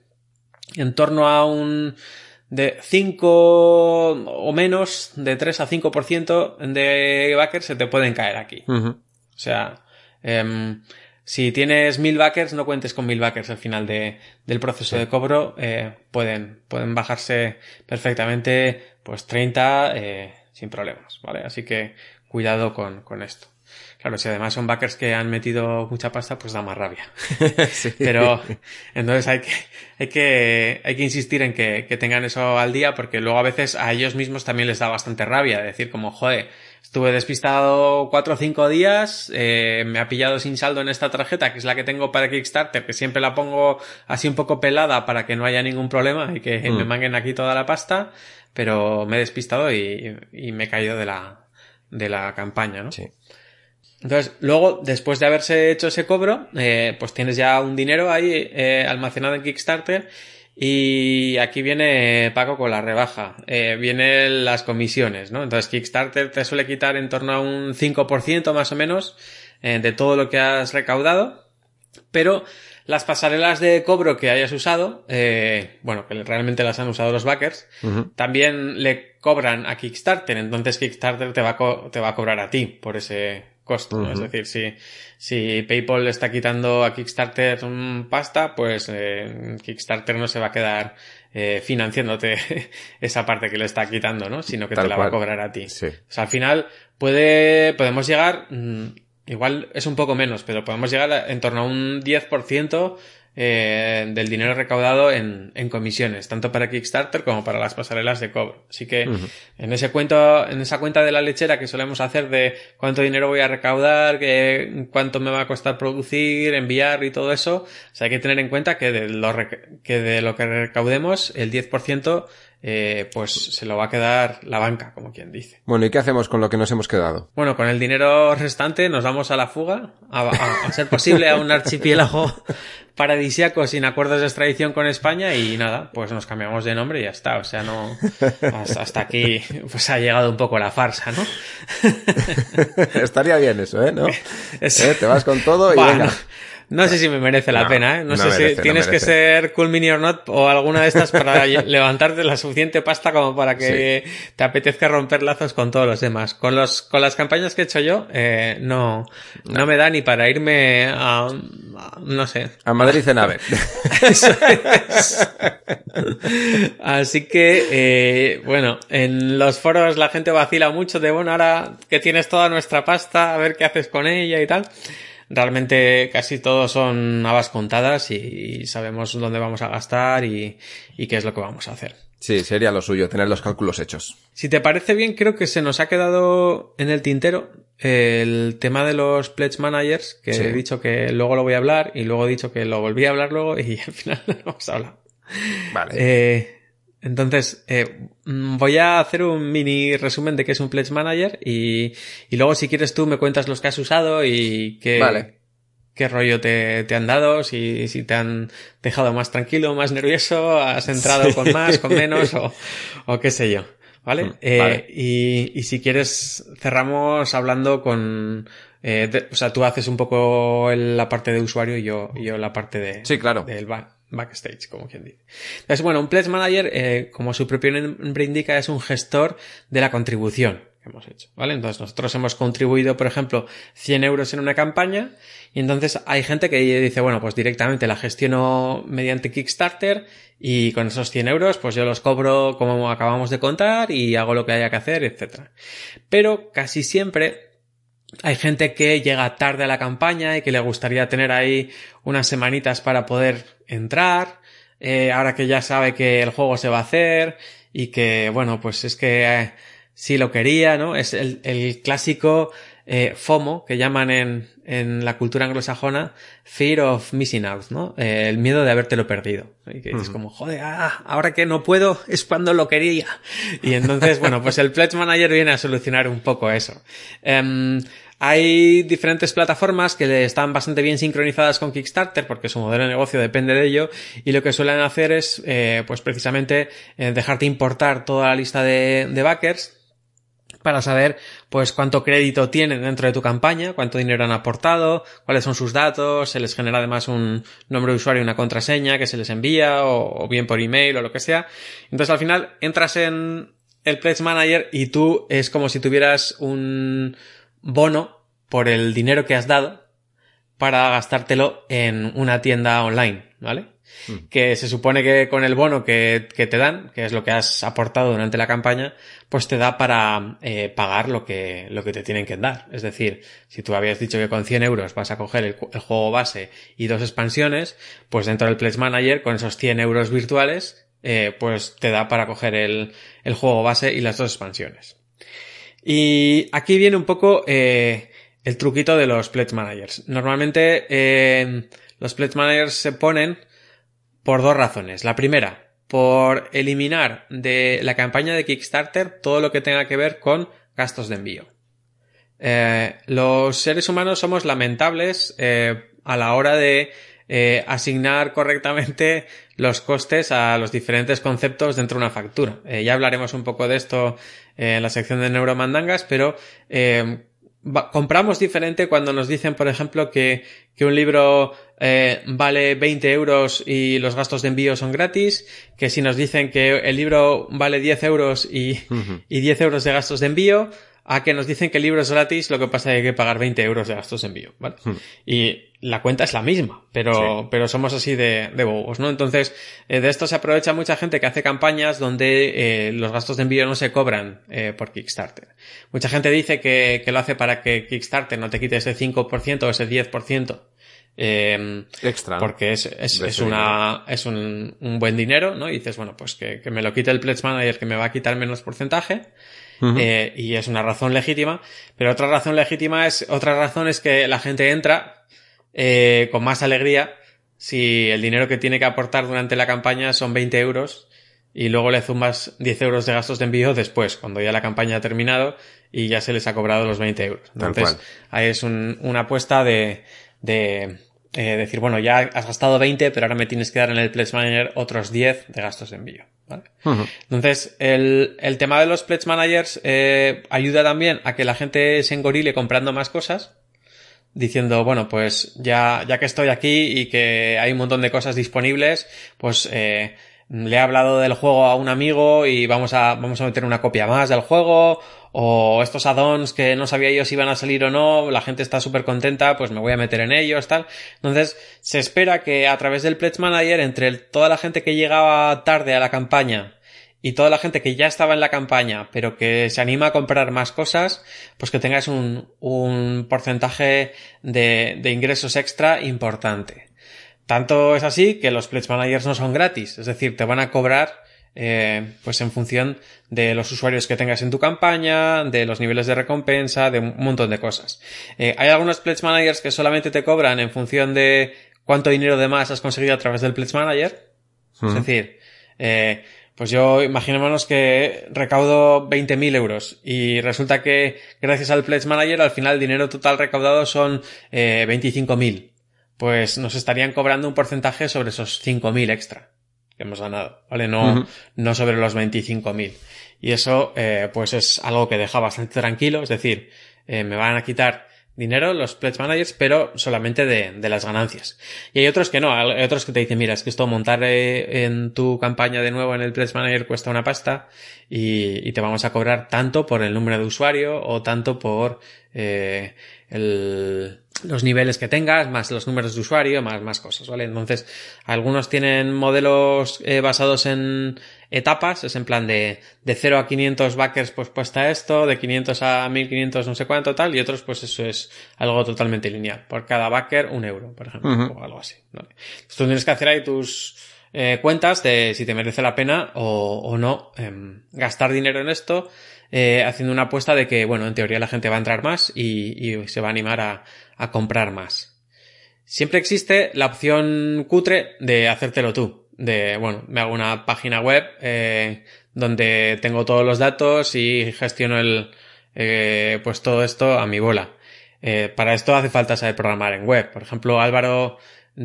en torno a un de cinco o menos, de tres a cinco por ciento de backers se te pueden caer aquí. Uh-huh. O sea, eh, si tienes mil backers, no cuentes con mil backers al final de, del proceso sí. de cobro. Eh, pueden, pueden bajarse perfectamente, pues treinta, eh, sin problemas, ¿vale? Así que cuidado con, con esto. Claro, si además son backers que han metido mucha pasta, pues da más rabia. Sí. Pero entonces hay que, hay que, hay que insistir en que, que tengan eso al día, porque luego a veces a ellos mismos también les da bastante rabia decir como, joder, estuve despistado cuatro o cinco días, eh, me ha pillado sin saldo en esta tarjeta, que es la que tengo para Kickstarter, que siempre la pongo así un poco pelada para que no haya ningún problema y que mm. me manguen aquí toda la pasta, pero me he despistado y, y me he caído de la, de la campaña, ¿no? Sí. Entonces, luego, después de haberse hecho ese cobro, eh, pues tienes ya un dinero ahí eh, almacenado en Kickstarter, y aquí viene Paco con la rebaja. Eh, vienen las comisiones, ¿no? Entonces, Kickstarter te suele quitar en torno a un cinco por ciento más o menos eh, de todo lo que has recaudado, pero las pasarelas de cobro que hayas usado, eh, bueno, que realmente las han usado los backers, uh-huh. también le cobran a Kickstarter, entonces Kickstarter te va a, co- te va a cobrar a ti por ese costo, ¿no? Uh-huh. Es decir, si, si PayPal le está quitando a Kickstarter un pasta, pues eh, Kickstarter no se va a quedar eh, financiándote esa parte que le está quitando, ¿no? Sino que Tal te la cual. va a cobrar a ti. Sí. O sea, al final puede, podemos llegar, mmm, igual es un poco menos, pero podemos llegar a, en torno a un diez por ciento eh, del dinero recaudado en, en comisiones, tanto para Kickstarter como para las pasarelas de cobro. Así que uh-huh. en ese cuento, en esa cuenta de la lechera que solemos hacer de cuánto dinero voy a recaudar, que, cuánto me va a costar producir, enviar y todo eso, o sea, hay que tener en cuenta que de lo, rec- que de lo que recaudemos, el diez por ciento Eh, pues se lo va a quedar la banca, como quien dice. Bueno, ¿y qué hacemos con lo que nos hemos quedado? Bueno, con el dinero restante nos vamos a la fuga, a, a, a ser posible a un archipiélago paradisíaco sin acuerdos de extradición con España, y nada, pues nos cambiamos de nombre y ya está. O sea, no, hasta, hasta aquí pues ha llegado un poco la farsa, ¿no? Estaría bien eso, ¿eh? ¿No? Es... ¿Eh? Te vas con todo y bueno, venga. No sé si me merece la no, pena, ¿eh? No, no sé merece, si tienes no que ser Cool Mini or Not o alguna de estas para levantarte la suficiente pasta como para que sí. te apetezca romper lazos con todos los demás. Con los, con las campañas que he hecho yo, eh, no, no, no me da ni para irme a, a no sé. A Madrid en AVE. Eso es. Así que, eh, bueno, en los foros la gente vacila mucho de, bueno, ahora que tienes toda nuestra pasta, a ver qué haces con ella y tal. Realmente casi todos son habas contadas y sabemos dónde vamos a gastar y, y qué es lo que vamos a hacer. Sí, sería lo suyo, tener los cálculos hechos. Si te parece bien, creo que se nos ha quedado en el tintero el tema de los Pledge Managers, que sí. He dicho que luego lo voy a hablar y luego he dicho que lo volví a hablar luego y al final no vamos a hablar. Vale. Eh, entonces, eh, voy a hacer un mini resumen de qué es un Pledge Manager y, y luego si quieres tú me cuentas los que has usado y qué... Vale. ¿Qué rollo te, te han dado? Si, si te han dejado más tranquilo, más nervioso, has entrado sí. con más, con menos o, o qué sé yo. ¿Vale? Mm, eh, vale. Y, y si quieres cerramos hablando con... Eh, de, o sea, tú haces un poco el, la parte de usuario y yo, y yo la parte de... Sí, claro. Del back, backstage, como quien dice. Entonces, bueno, un Pledge Manager, eh, como su propio nombre indica, es un gestor de la contribución que hemos hecho, ¿vale? Entonces nosotros hemos contribuido, por ejemplo, cien euros en una campaña y entonces hay gente que dice, bueno, pues directamente la gestiono mediante Kickstarter y con esos cien euros pues yo los cobro como acabamos de contar y hago lo que haya que hacer, etcétera. Pero casi siempre hay gente que llega tarde a la campaña y que le gustaría tener ahí unas semanitas para poder entrar, eh, ahora que ya sabe que el juego se va a hacer y que, bueno, pues es que... Eh, sí lo quería, ¿no? Es el, el clásico eh, FOMO que llaman en, en la cultura anglosajona Fear of Missing Out, ¿no? Eh, el miedo de habértelo perdido. Y que dices uh-huh. como, joder, ah, ahora que no puedo es cuando lo quería. Y entonces, bueno, pues el Pledge Manager viene a solucionar un poco eso. Um, Hay diferentes plataformas que están bastante bien sincronizadas con Kickstarter porque su modelo de negocio depende de ello y lo que suelen hacer es, eh, pues precisamente, eh, dejarte importar toda la lista de, de backers para saber pues cuánto crédito tienen dentro de tu campaña, cuánto dinero han aportado, cuáles son sus datos, se les genera además un nombre de usuario y una contraseña que se les envía o, o bien por email o lo que sea. Entonces al final entras en el Pledge Manager y tú es como si tuvieras un bono por el dinero que has dado para gastártelo en una tienda online, ¿vale? Mm. Que se supone que con el bono que, que te dan, que es lo que has aportado durante la campaña, pues te da para eh, pagar lo que, lo que te tienen que dar. Es decir, si tú habías dicho que con cien euros vas a coger el, el juego base y dos expansiones, pues dentro del Pledge Manager, con esos cien euros virtuales, eh, pues te da para coger el, el juego base y las dos expansiones. Y aquí viene un poco eh, el truquito de los Pledge Managers. Normalmente eh, los Pledge Managers se ponen por dos razones. La primera, por eliminar de la campaña de Kickstarter todo lo que tenga que ver con gastos de envío. Eh, los seres humanos somos lamentables eh, a la hora de eh, asignar correctamente los costes a los diferentes conceptos dentro de una factura. Eh, ya hablaremos un poco de esto eh, en la sección de neuromandangas, pero eh, va, compramos diferente cuando nos dicen, por ejemplo, que, que un libro eh, vale veinte euros y los gastos de envío son gratis, que si nos dicen que el libro vale diez euros y, uh-huh. y diez euros de gastos de envío, a que nos dicen que el libro es gratis, lo que pasa es que hay que pagar veinte euros de gastos de envío, ¿vale? Hmm. Y la cuenta es la misma, pero, sí. pero somos así de, de bobos, ¿no? Entonces, eh, de esto se aprovecha mucha gente que hace campañas donde eh, los gastos de envío no se cobran eh, por Kickstarter. Mucha gente dice que, que lo hace para que Kickstarter no te quite ese cinco por ciento o ese diez por ciento. Eh, extra, ¿no? Porque es, es, es una, es un, un buen dinero, ¿no? Y dices, bueno, pues que, que me lo quite el Pledge Manager que me va a quitar menos porcentaje. Uh-huh. Eh, y es una razón legítima, pero otra razón legítima es, otra razón es que la gente entra, eh, con más alegría si el dinero que tiene que aportar durante la campaña son veinte euros y luego le zumbas diez euros de gastos de envío después, cuando ya la campaña ha terminado y ya se les ha cobrado los veinte euros. Entonces, ahí es un, una apuesta de, de, eh, decir, bueno, ya has gastado veinte, pero ahora me tienes que dar en el Pledge Manager otros diez de gastos de envío. ¿Vale? Uh-huh. Entonces, el, el tema de los Pledge Managers eh, ayuda también a que la gente se engorile comprando más cosas, diciendo, bueno, pues ya, ya que estoy aquí y que hay un montón de cosas disponibles, pues eh, le he hablado del juego a un amigo y vamos a, vamos a meter una copia más del juego, o estos add-ons que no sabía yo si iban a salir o no, la gente está súper contenta, pues me voy a meter en ellos, tal. Entonces, se espera que a través del Pledge Manager, entre el, toda la gente que llegaba tarde a la campaña y toda la gente que ya estaba en la campaña, pero que se anima a comprar más cosas, pues que tengas un, un porcentaje de, de ingresos extra importante. Tanto es así que los Pledge Managers no son gratis, es decir, te van a cobrar eh, pues en función de los usuarios que tengas en tu campaña, de los niveles de recompensa, de un montón de cosas. Eh, hay algunos Pledge Managers que solamente te cobran en función de cuánto dinero de más has conseguido a través del Pledge Manager. Uh-huh. Es decir, eh, pues yo, imaginémonos que recaudo veinte mil euros y resulta que gracias al Pledge Manager al final el dinero total recaudado son eh, veinticinco mil. Pues nos estarían cobrando un porcentaje sobre esos cinco mil extra que hemos ganado, ¿vale? No, uh-huh. no sobre los veinticinco mil. Y eso, eh, pues es algo que deja bastante tranquilo, es decir, eh, me van a quitar dinero los Pledge Managers, pero solamente de, de las ganancias. Y hay otros que no, hay otros que te dicen, mira, es que esto montar eh, en tu campaña de nuevo en el Pledge Manager cuesta una pasta y, y te vamos a cobrar tanto por el número de usuario o tanto por eh, el, los niveles que tengas, más los números de usuario, más, más cosas, ¿vale? Entonces, algunos tienen modelos eh, basados en etapas, es en plan de, de cero a quinientos backers pues cuesta esto, de quinientos a mil quinientos no sé cuánto tal, y otros pues eso es algo totalmente lineal. Por cada backer un euro, por ejemplo, uh-huh. o algo así, ¿vale? Entonces tú tienes que hacer ahí tus eh, cuentas de si te merece la pena o, o no eh, gastar dinero en esto, eh, haciendo una apuesta de que, bueno, en teoría la gente va a entrar más y, y se va a animar a, a comprar más. Siempre existe la opción cutre de hacértelo tú. De, bueno, me hago una página web eh, donde tengo todos los datos y gestiono el eh, pues todo esto a mi bola. Eh, para esto hace falta saber programar en web. Por ejemplo, Álvaro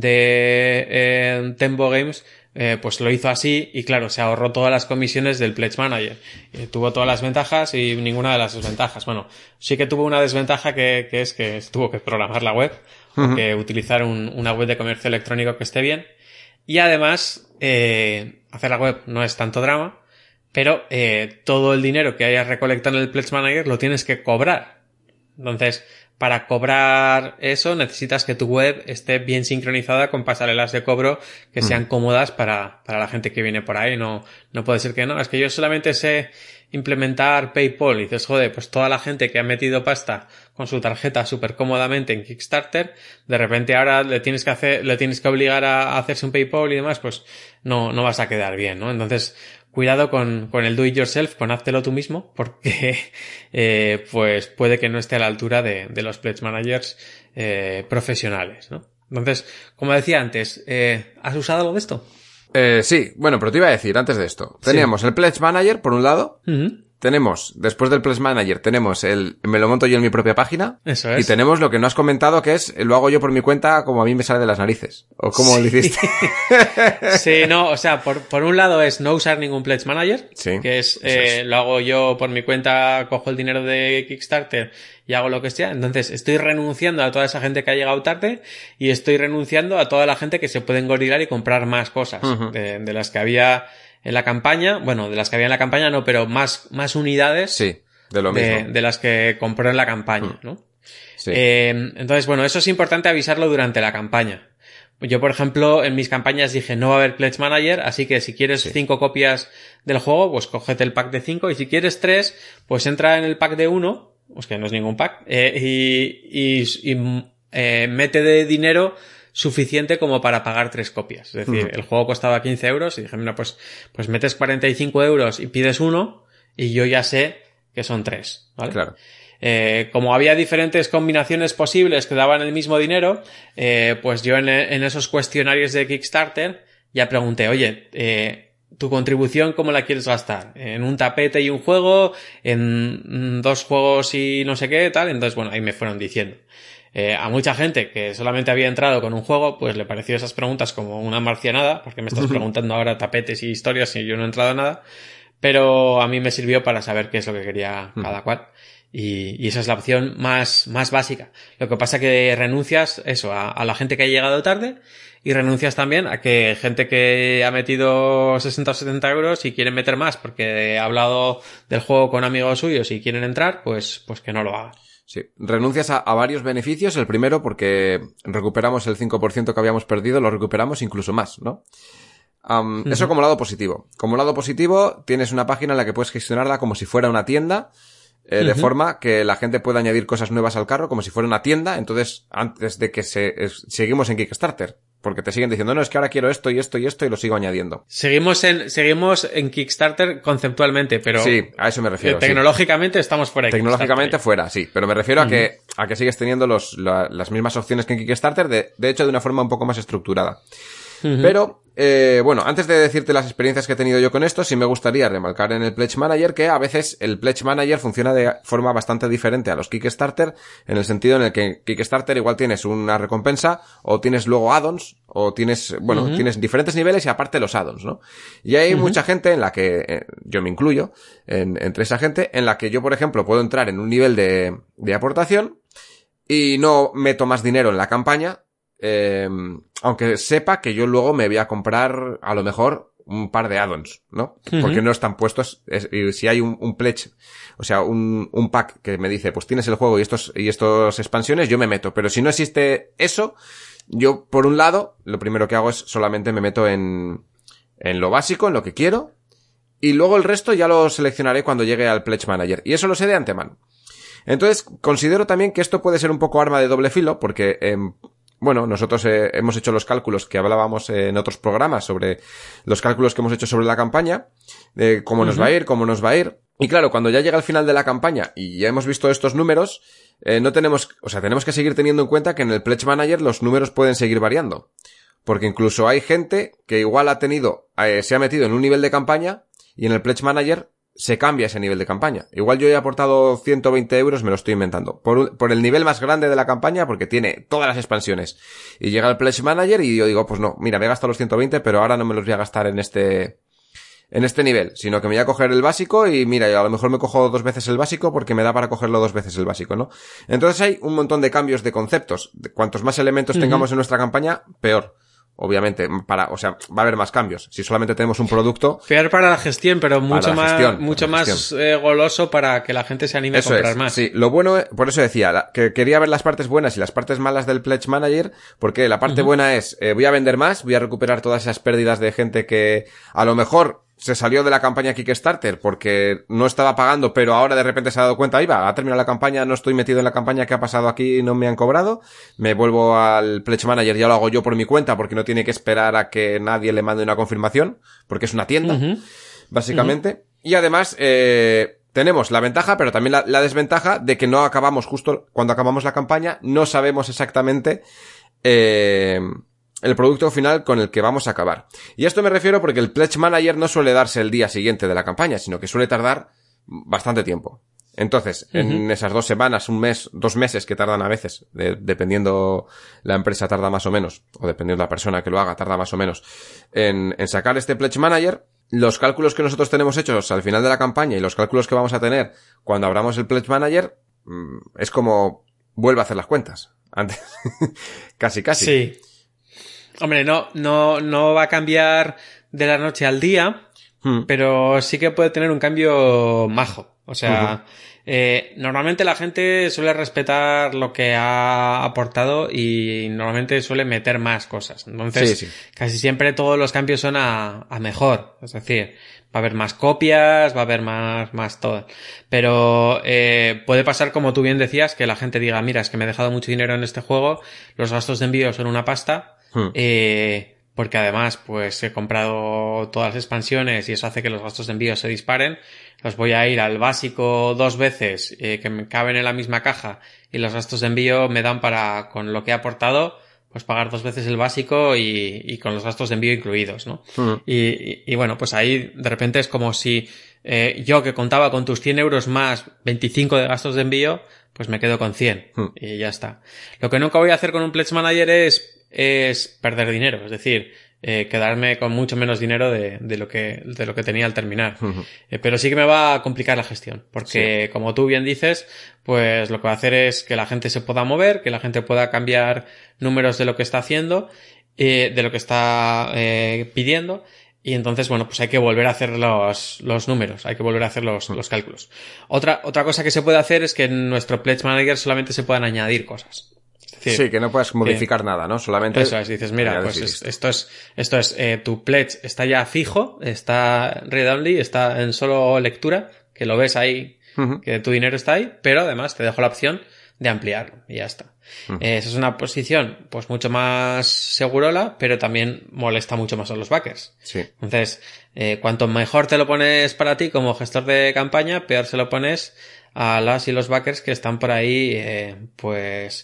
de eh, Tembo Games eh, pues lo hizo así y claro, se ahorró todas las comisiones del Pledge Manager. Eh, tuvo todas las ventajas y ninguna de las desventajas. Bueno, sí que tuvo una desventaja que, que es que tuvo que programar la web, uh-huh. que utilizar un, una web de comercio electrónico que esté bien. Y además, eh, hacer la web no es tanto drama, pero eh, todo el dinero que hayas recolectado en el Pledge Manager lo tienes que cobrar. Entonces, para cobrar eso necesitas que tu web esté bien sincronizada con pasarelas de cobro que sean mm. cómodas para, para la gente que viene por ahí. No, no puede ser que no. Es que yo solamente sé implementar PayPal y dices, joder, pues toda la gente que ha metido pasta con su tarjeta súper cómodamente en Kickstarter, de repente ahora le tienes que hacer, le tienes que obligar a hacerse un PayPal y demás, pues no, no vas a quedar bien, ¿no? Entonces, cuidado con, con el do it yourself, con háztelo tú mismo, porque, eh, pues puede que no esté a la altura de, de los Pledge Managers, eh, profesionales, ¿no? Entonces, como decía antes, eh, ¿has usado algo de esto? Eh, sí, bueno, pero te iba a decir antes de esto. Teníamos sí. el Pledge Manager, por un lado. Uh-huh. Tenemos, después del Pledge Manager, tenemos el, me lo monto yo en mi propia página. Eso es. Y tenemos lo que no has comentado, que es, lo hago yo por mi cuenta como a mí me sale de las narices. O como sí. lo hiciste. Sí, no, o sea, por, por un lado es no usar ningún Pledge Manager. Sí. Que es, eh, es, lo hago yo por mi cuenta, cojo el dinero de Kickstarter y hago lo que sea. Entonces, estoy renunciando a toda esa gente que ha llegado tarde y estoy renunciando a toda la gente que se puede engorilar y comprar más cosas uh-huh. de, de las que había en la campaña, bueno, de las que había en la campaña no, pero más, más unidades sí, de, lo mismo. de, de las que compró en la campaña, mm. ¿no? Sí. Eh, entonces, bueno, eso es importante avisarlo durante la campaña. Yo, por ejemplo, en mis campañas dije no va a haber Pledge Manager, así que si quieres sí. cinco copias del juego, pues cógete el pack de cinco, y si quieres tres, pues entra en el pack de uno, pues que no es ningún pack, eh, y, y, y eh, mete de dinero suficiente como para pagar tres copias. Es decir, uh-huh. el juego costaba quince euros y dije, mira, pues, pues metes cuarenta y cinco euros y pides uno y yo ya sé que son tres, ¿vale? Claro. Eh, como había diferentes combinaciones posibles que daban el mismo dinero, eh, pues yo en, en esos cuestionarios de Kickstarter ya pregunté, oye, eh, ¿tu contribución cómo la quieres gastar? ¿En un tapete y un juego? ¿En dos juegos y no sé qué, tal? Entonces, bueno, ahí me fueron diciendo. Eh, a mucha gente que solamente había entrado con un juego, pues le pareció esas preguntas como una marcianada, porque me estás preguntando ahora tapetes y historias y yo no he entrado a nada, pero a mí me sirvió para saber qué es lo que quería cada cual. Y, y esa es la opción más, más básica. Lo que pasa que renuncias eso a, a la gente que ha llegado tarde y renuncias también a que gente que ha metido sesenta o setenta euros y quieren meter más porque ha hablado del juego con amigos suyos y quieren entrar, pues, pues que no lo hagan. Sí, renuncias a, a varios beneficios. El primero porque recuperamos el cinco por ciento que habíamos perdido, lo recuperamos incluso más, ¿no? Um, uh-huh. Eso como lado positivo. Como lado positivo tienes una página en la que puedes gestionarla como si fuera una tienda, eh, uh-huh. de forma que la gente pueda añadir cosas nuevas al carro como si fuera una tienda. Entonces, antes de que se, es, seguimos en Kickstarter, porque te siguen diciendo, no, es que ahora quiero esto y esto y esto y lo sigo añadiendo. Seguimos en, seguimos en Kickstarter conceptualmente, pero... Sí, a eso me refiero. Eh, tecnológicamente sí. Estamos fuera de Tecnológicamente Kickstarter. fuera, sí, pero me refiero uh-huh. a que a que sigues teniendo los, la, las mismas opciones que en Kickstarter, de, de hecho de una forma un poco más estructurada. Uh-huh. Pero, eh, bueno, antes de decirte las experiencias que he tenido yo con esto, sí me gustaría remarcar en el Pledge Manager que a veces el Pledge Manager funciona de forma bastante diferente a los Kickstarter, en el sentido en el que en Kickstarter igual tienes una recompensa, o tienes luego add-ons, o tienes, bueno, uh-huh. tienes diferentes niveles y aparte los add-ons, ¿no? Y hay uh-huh. mucha gente en la que, eh, yo me incluyo, en, entre esa gente, en la que yo, por ejemplo, puedo entrar en un nivel de, de aportación y no meto más dinero en la campaña, Eh, aunque sepa que yo luego me voy a comprar a lo mejor un par de add-ons, ¿no? Uh-huh. Porque no están puestos, es, y si hay un, un pledge, o sea, un, un pack que me dice, pues tienes el juego y estos, y estos expansiones, yo me meto. Pero si no existe eso, yo, por un lado, lo primero que hago es solamente me meto en, en lo básico, en lo que quiero, y luego el resto ya lo seleccionaré cuando llegue al Pledge Manager. Y eso lo sé de antemano. Entonces, considero también que esto puede ser un poco arma de doble filo, porque, eh, bueno, nosotros eh, hemos hecho los cálculos que hablábamos eh, en otros programas sobre los cálculos que hemos hecho sobre la campaña, de cómo uh-huh. nos va a ir, cómo nos va a ir. Y claro, cuando ya llega el final de la campaña y ya hemos visto estos números, eh, no tenemos, o sea, tenemos que seguir teniendo en cuenta que en el Pledge Manager los números pueden seguir variando. Porque incluso hay gente que igual ha tenido, eh, se ha metido en un nivel de campaña y en el Pledge Manager se cambia ese nivel de campaña. Igual yo he aportado ciento veinte euros, me lo estoy inventando, por, por el nivel más grande de la campaña, porque tiene todas las expansiones. Y llega el Pledge Manager y yo digo, pues no, mira, me he gastado los ciento veinte, pero ahora no me los voy a gastar en este, en este nivel, sino que me voy a coger el básico y mira, a lo mejor me cojo dos veces el básico porque me da para cogerlo dos veces el básico, ¿no? Entonces hay un montón de cambios de conceptos. Cuantos más elementos uh-huh. tengamos en nuestra campaña, peor. Obviamente, para, o sea, va a haber más cambios. Si solamente tenemos un producto. Peor para la gestión, pero mucho más, gestión, mucho más eh, goloso para que la gente se anime eso a comprar es, más. Sí, lo bueno, por eso decía, la, que quería ver las partes buenas y las partes malas del Pledge Manager, porque la parte uh-huh. buena es, eh, voy a vender más, voy a recuperar todas esas pérdidas de gente que a lo mejor se salió de la campaña Kickstarter porque no estaba pagando, pero ahora de repente se ha dado cuenta, ahí va, ha terminado la campaña, no estoy metido en la campaña, ¿qué ha pasado aquí? No me han cobrado. Me vuelvo al Pledge Manager, ya lo hago yo por mi cuenta porque no tiene que esperar a que nadie le mande una confirmación, porque es una tienda, uh-huh. básicamente. Uh-huh. Y además, eh, tenemos la ventaja, pero también la, la desventaja de que no acabamos justo cuando acabamos la campaña, no sabemos exactamente, eh, el producto final con el que vamos a acabar. Y a esto me refiero porque el Pledge Manager no suele darse el día siguiente de la campaña, sino que suele tardar bastante tiempo. Entonces, uh-huh. en esas dos semanas, un mes, dos meses que tardan a veces, de, dependiendo la empresa tarda más o menos, o dependiendo la persona que lo haga, tarda más o menos, en, en sacar este Pledge Manager, los cálculos que nosotros tenemos hechos al final de la campaña y los cálculos que vamos a tener cuando abramos el Pledge Manager, es como vuelve a hacer las cuentas. Antes, casi, casi. Sí. Hombre, no, no, no va a cambiar de la noche al día, hmm. pero sí que puede tener un cambio majo. O sea, uh-huh. eh, normalmente la gente suele respetar lo que ha aportado y normalmente suele meter más cosas. Entonces, sí, sí. casi siempre todos los cambios son a, a mejor. Es decir, va a haber más copias, va a haber más, más todo. Pero, eh, puede pasar, como tú bien decías, que la gente diga, mira, es que me he dejado mucho dinero en este juego, los gastos de envío son una pasta, Hmm. Eh, porque además pues he comprado todas las expansiones y eso hace que los gastos de envío se disparen. Los voy a ir al básico dos veces, eh, que me caben en la misma caja, y los gastos de envío me dan para, con lo que he aportado, pues pagar dos veces el básico y, y con los gastos de envío incluidos, ¿no? Hmm. Y, y, y bueno, pues ahí de repente es como si eh, yo que contaba con tus cien euros más veinticinco de gastos de envío, pues me quedo con cien hmm. y ya está. Lo que nunca voy a hacer con un Pledge Manager es es perder dinero, es decir, eh, quedarme con mucho menos dinero de, de lo que de lo que tenía al terminar. Uh-huh. Eh, pero sí que me va a complicar la gestión, porque sí. como tú bien dices, pues lo que va a hacer es que la gente se pueda mover, que la gente pueda cambiar números de lo que está haciendo, eh, de lo que está eh, pidiendo, y entonces, bueno, pues hay que volver a hacer los, los números, hay que volver a hacer los, uh-huh. los cálculos. Otra, otra cosa que se puede hacer es que en nuestro Pledge Manager solamente se puedan añadir cosas. Sí, sí, que no puedes modificar que, nada, ¿no? Solamente... Eso es, dices, mira, pues es, esto es, esto es, eh, tu pledge está ya fijo, está read-only, está en solo lectura, que lo ves ahí, uh-huh. que tu dinero está ahí, pero además te dejo la opción de ampliarlo y ya está. Uh-huh. Eh, esa es una posición pues mucho más segurola, pero también molesta mucho más a los backers. Sí. Entonces, eh, cuanto mejor te lo pones para ti como gestor de campaña, peor se lo pones a las y los backers que están por ahí eh, pues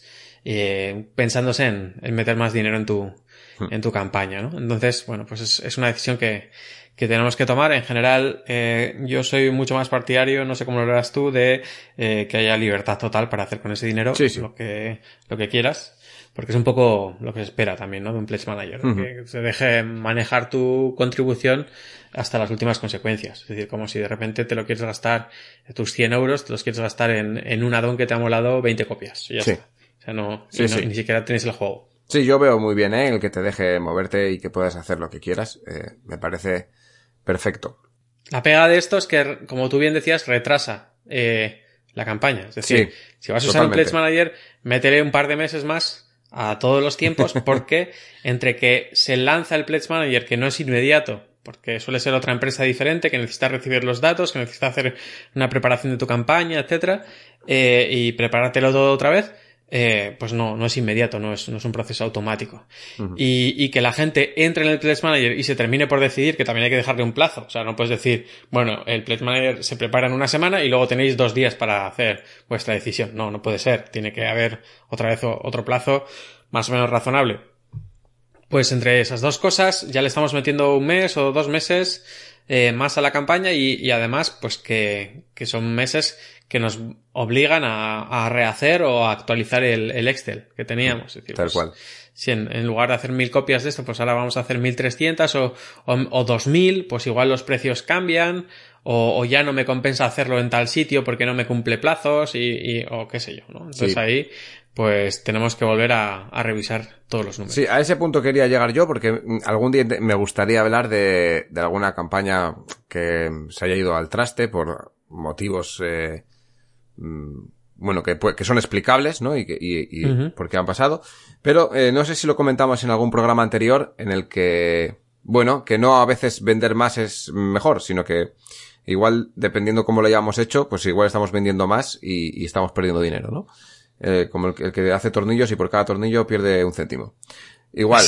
eh, pensándose en, en meter más dinero en tu, uh-huh. en tu campaña, ¿no? Entonces, bueno, pues es, es una decisión que que tenemos que tomar. En general, eh, yo soy mucho más partidario, no sé cómo lo verás tú, de eh, que haya libertad total para hacer con ese dinero sí, sí. lo que lo que quieras, porque es un poco lo que se espera también, ¿no? De un pledge manager, uh-huh. que se deje manejar tu contribución hasta las últimas consecuencias. Es decir, como si de repente te lo quieres gastar, tus cien euros, te los quieres gastar en, en un add-on que te ha molado veinte copias. Y ya sí. está. O sea, no, sí, no sí. ni siquiera tienes el juego. Sí, yo veo muy bien, ¿eh? El que te deje moverte y que puedas hacer lo que quieras. Eh, me parece perfecto. La pega de esto es que, como tú bien decías, retrasa eh, la campaña. Es decir, sí, si vas a usar totalmente. un Pledge Manager, métele un par de meses más a todos los tiempos, porque entre que se lanza el Pledge Manager, que no es inmediato, porque suele ser otra empresa diferente, que necesita recibir los datos, que necesita hacer una preparación de tu campaña, etcétera, eh, y preparártelo todo otra vez, Eh, pues no, no es inmediato, no es, no es un proceso automático. Uh-huh. Y, y que la gente entre en el Pledge Manager y se termine por decidir, que también hay que dejarle un plazo. O sea, no puedes decir, bueno, el Pledge Manager se prepara en una semana y luego tenéis dos días para hacer vuestra decisión. No, no puede ser. Tiene que haber otra vez otro plazo más o menos razonable. Pues entre esas dos cosas ya le estamos metiendo un mes o dos meses eh, más a la campaña y, y además pues que, que son meses que nos obligan a, a rehacer o a actualizar el, el Excel que teníamos. Es decir, Tal pues, cual. Si en, en lugar de hacer mil copias de esto, pues ahora vamos a hacer mil trescientas o, o, o dos mil, pues igual los precios cambian o, o ya no me compensa hacerlo en tal sitio porque no me cumple plazos y, y o qué sé yo, ¿no? Entonces sí. ahí pues tenemos que volver a, a revisar todos los números. Sí, a ese punto quería llegar yo porque algún día me gustaría hablar de, de alguna campaña que se haya ido al traste por motivos eh, bueno, que, que son explicables, ¿no? Y, que, y, y uh-huh. por qué han pasado. Pero eh, no sé si lo comentamos en algún programa anterior en el que, bueno, que no a veces vender más es mejor, sino que igual, dependiendo cómo lo hayamos hecho, pues igual estamos vendiendo más y, y estamos perdiendo dinero, ¿no? Eh, como el, el que hace tornillos y por cada tornillo pierde un céntimo. Igual.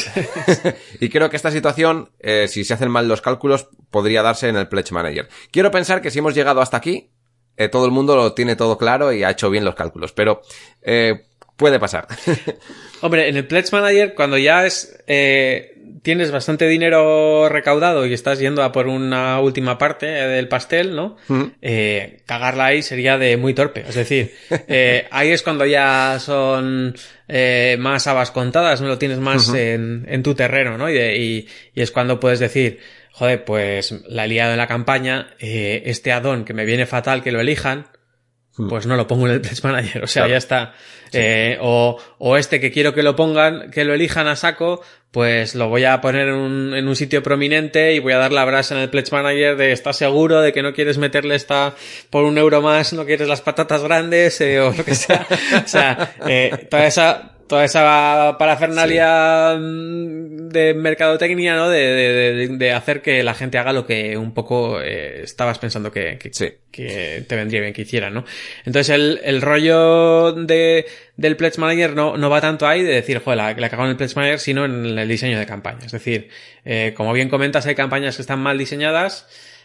Y creo que esta situación, eh, si se hacen mal los cálculos, podría darse en el Pledge Manager. Quiero pensar que si hemos llegado hasta aquí, eh, todo el mundo lo tiene todo claro y ha hecho bien los cálculos, pero eh, puede pasar. Hombre, en el Pledge Manager, cuando ya es eh, tienes bastante dinero recaudado y estás yendo a por una última parte del pastel, ¿no? Uh-huh. Eh, cagarla ahí sería de muy torpe. Es decir, eh, ahí es cuando ya son eh, más habas contadas, no lo tienes más uh-huh. en, en tu terreno, ¿no? Y, de, y, y es cuando puedes decir, joder, pues la he liado en la campaña, eh, este add-on que me viene fatal que lo elijan, pues no lo pongo en el Pledge Manager, o sea, claro. ya está. Sí. Eh, o, o este que quiero que lo pongan, que lo elijan a saco, pues lo voy a poner en un, en un sitio prominente y voy a dar la brasa en el Pledge Manager de ¿estás seguro de que no quieres meterle esta por un euro más, no quieres las patatas grandes, eh, o lo que sea? O sea, eh, toda esa, toda esa parafernalia sí. de mercadotecnia, ¿no? De, de, de, de hacer que la gente haga lo que un poco eh, estabas pensando que, que, sí. que te vendría bien que hicieran, ¿no? Entonces el, el rollo de, del Pledge Manager no, no va tanto ahí de decir, joder, la, la cago en el Pledge Manager, sino en el diseño de campaña. Es decir, eh, como bien comentas, hay campañas que están mal diseñadas,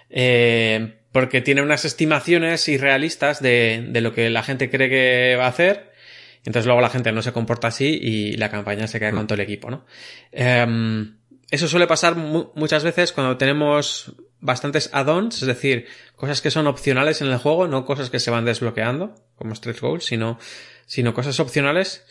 eh, porque tienen unas estimaciones irrealistas de, de lo que la gente cree que va a hacer. Entonces luego la gente no se comporta así y la campaña se queda con todo el equipo, ¿no? Eh, eso suele pasar mu- muchas veces cuando tenemos bastantes add-ons, es decir, cosas que son opcionales en el juego, no cosas que se van desbloqueando, como stretch goals, sino, sino cosas opcionales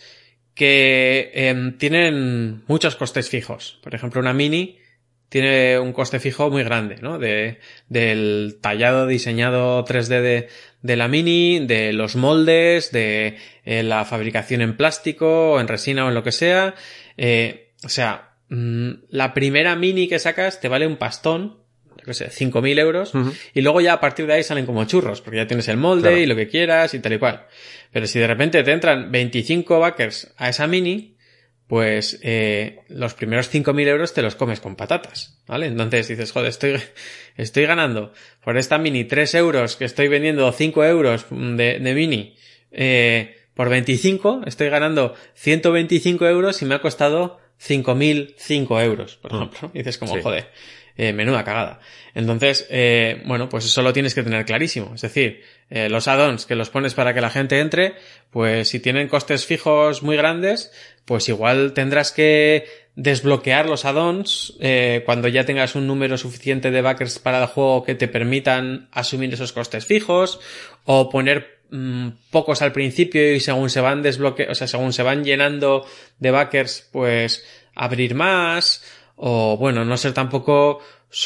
que eh, tienen muchos costes fijos. Por ejemplo, una mini tiene un coste fijo muy grande, ¿no? De, del tallado, diseñado tres D de, de la mini, de los moldes, de eh, la fabricación en plástico, o en resina o en lo que sea. Eh, o sea, mmm, la primera mini que sacas te vale un pastón, yo qué sé, cinco mil euros, uh-huh. y luego ya a partir de ahí salen como churros, porque ya tienes el molde claro. y lo que quieras y tal y cual. Pero si de repente te entran veinticinco backers a esa mini, pues eh, los primeros cinco mil euros te los comes con patatas, ¿vale? Entonces dices, joder, estoy, estoy ganando por esta mini tres euros, que estoy vendiendo cinco euros de, de mini, eh, por veinticinco estoy ganando ciento veinticinco euros y me ha costado cinco mil cinco euros, por ejemplo. Y dices como, sí. joder, eh, menuda cagada. Entonces, eh, bueno, pues eso lo tienes que tener clarísimo. Es decir, eh, los add-ons que los pones para que la gente entre, pues si tienen costes fijos muy grandes, pues igual tendrás que desbloquear los add-ons eh, cuando ya tengas un número suficiente de backers para el juego que te permitan asumir esos costes fijos, o poner mmm, pocos al principio y según se van desbloque, o sea, según se van llenando de backers, pues abrir más, o bueno, no ser tampoco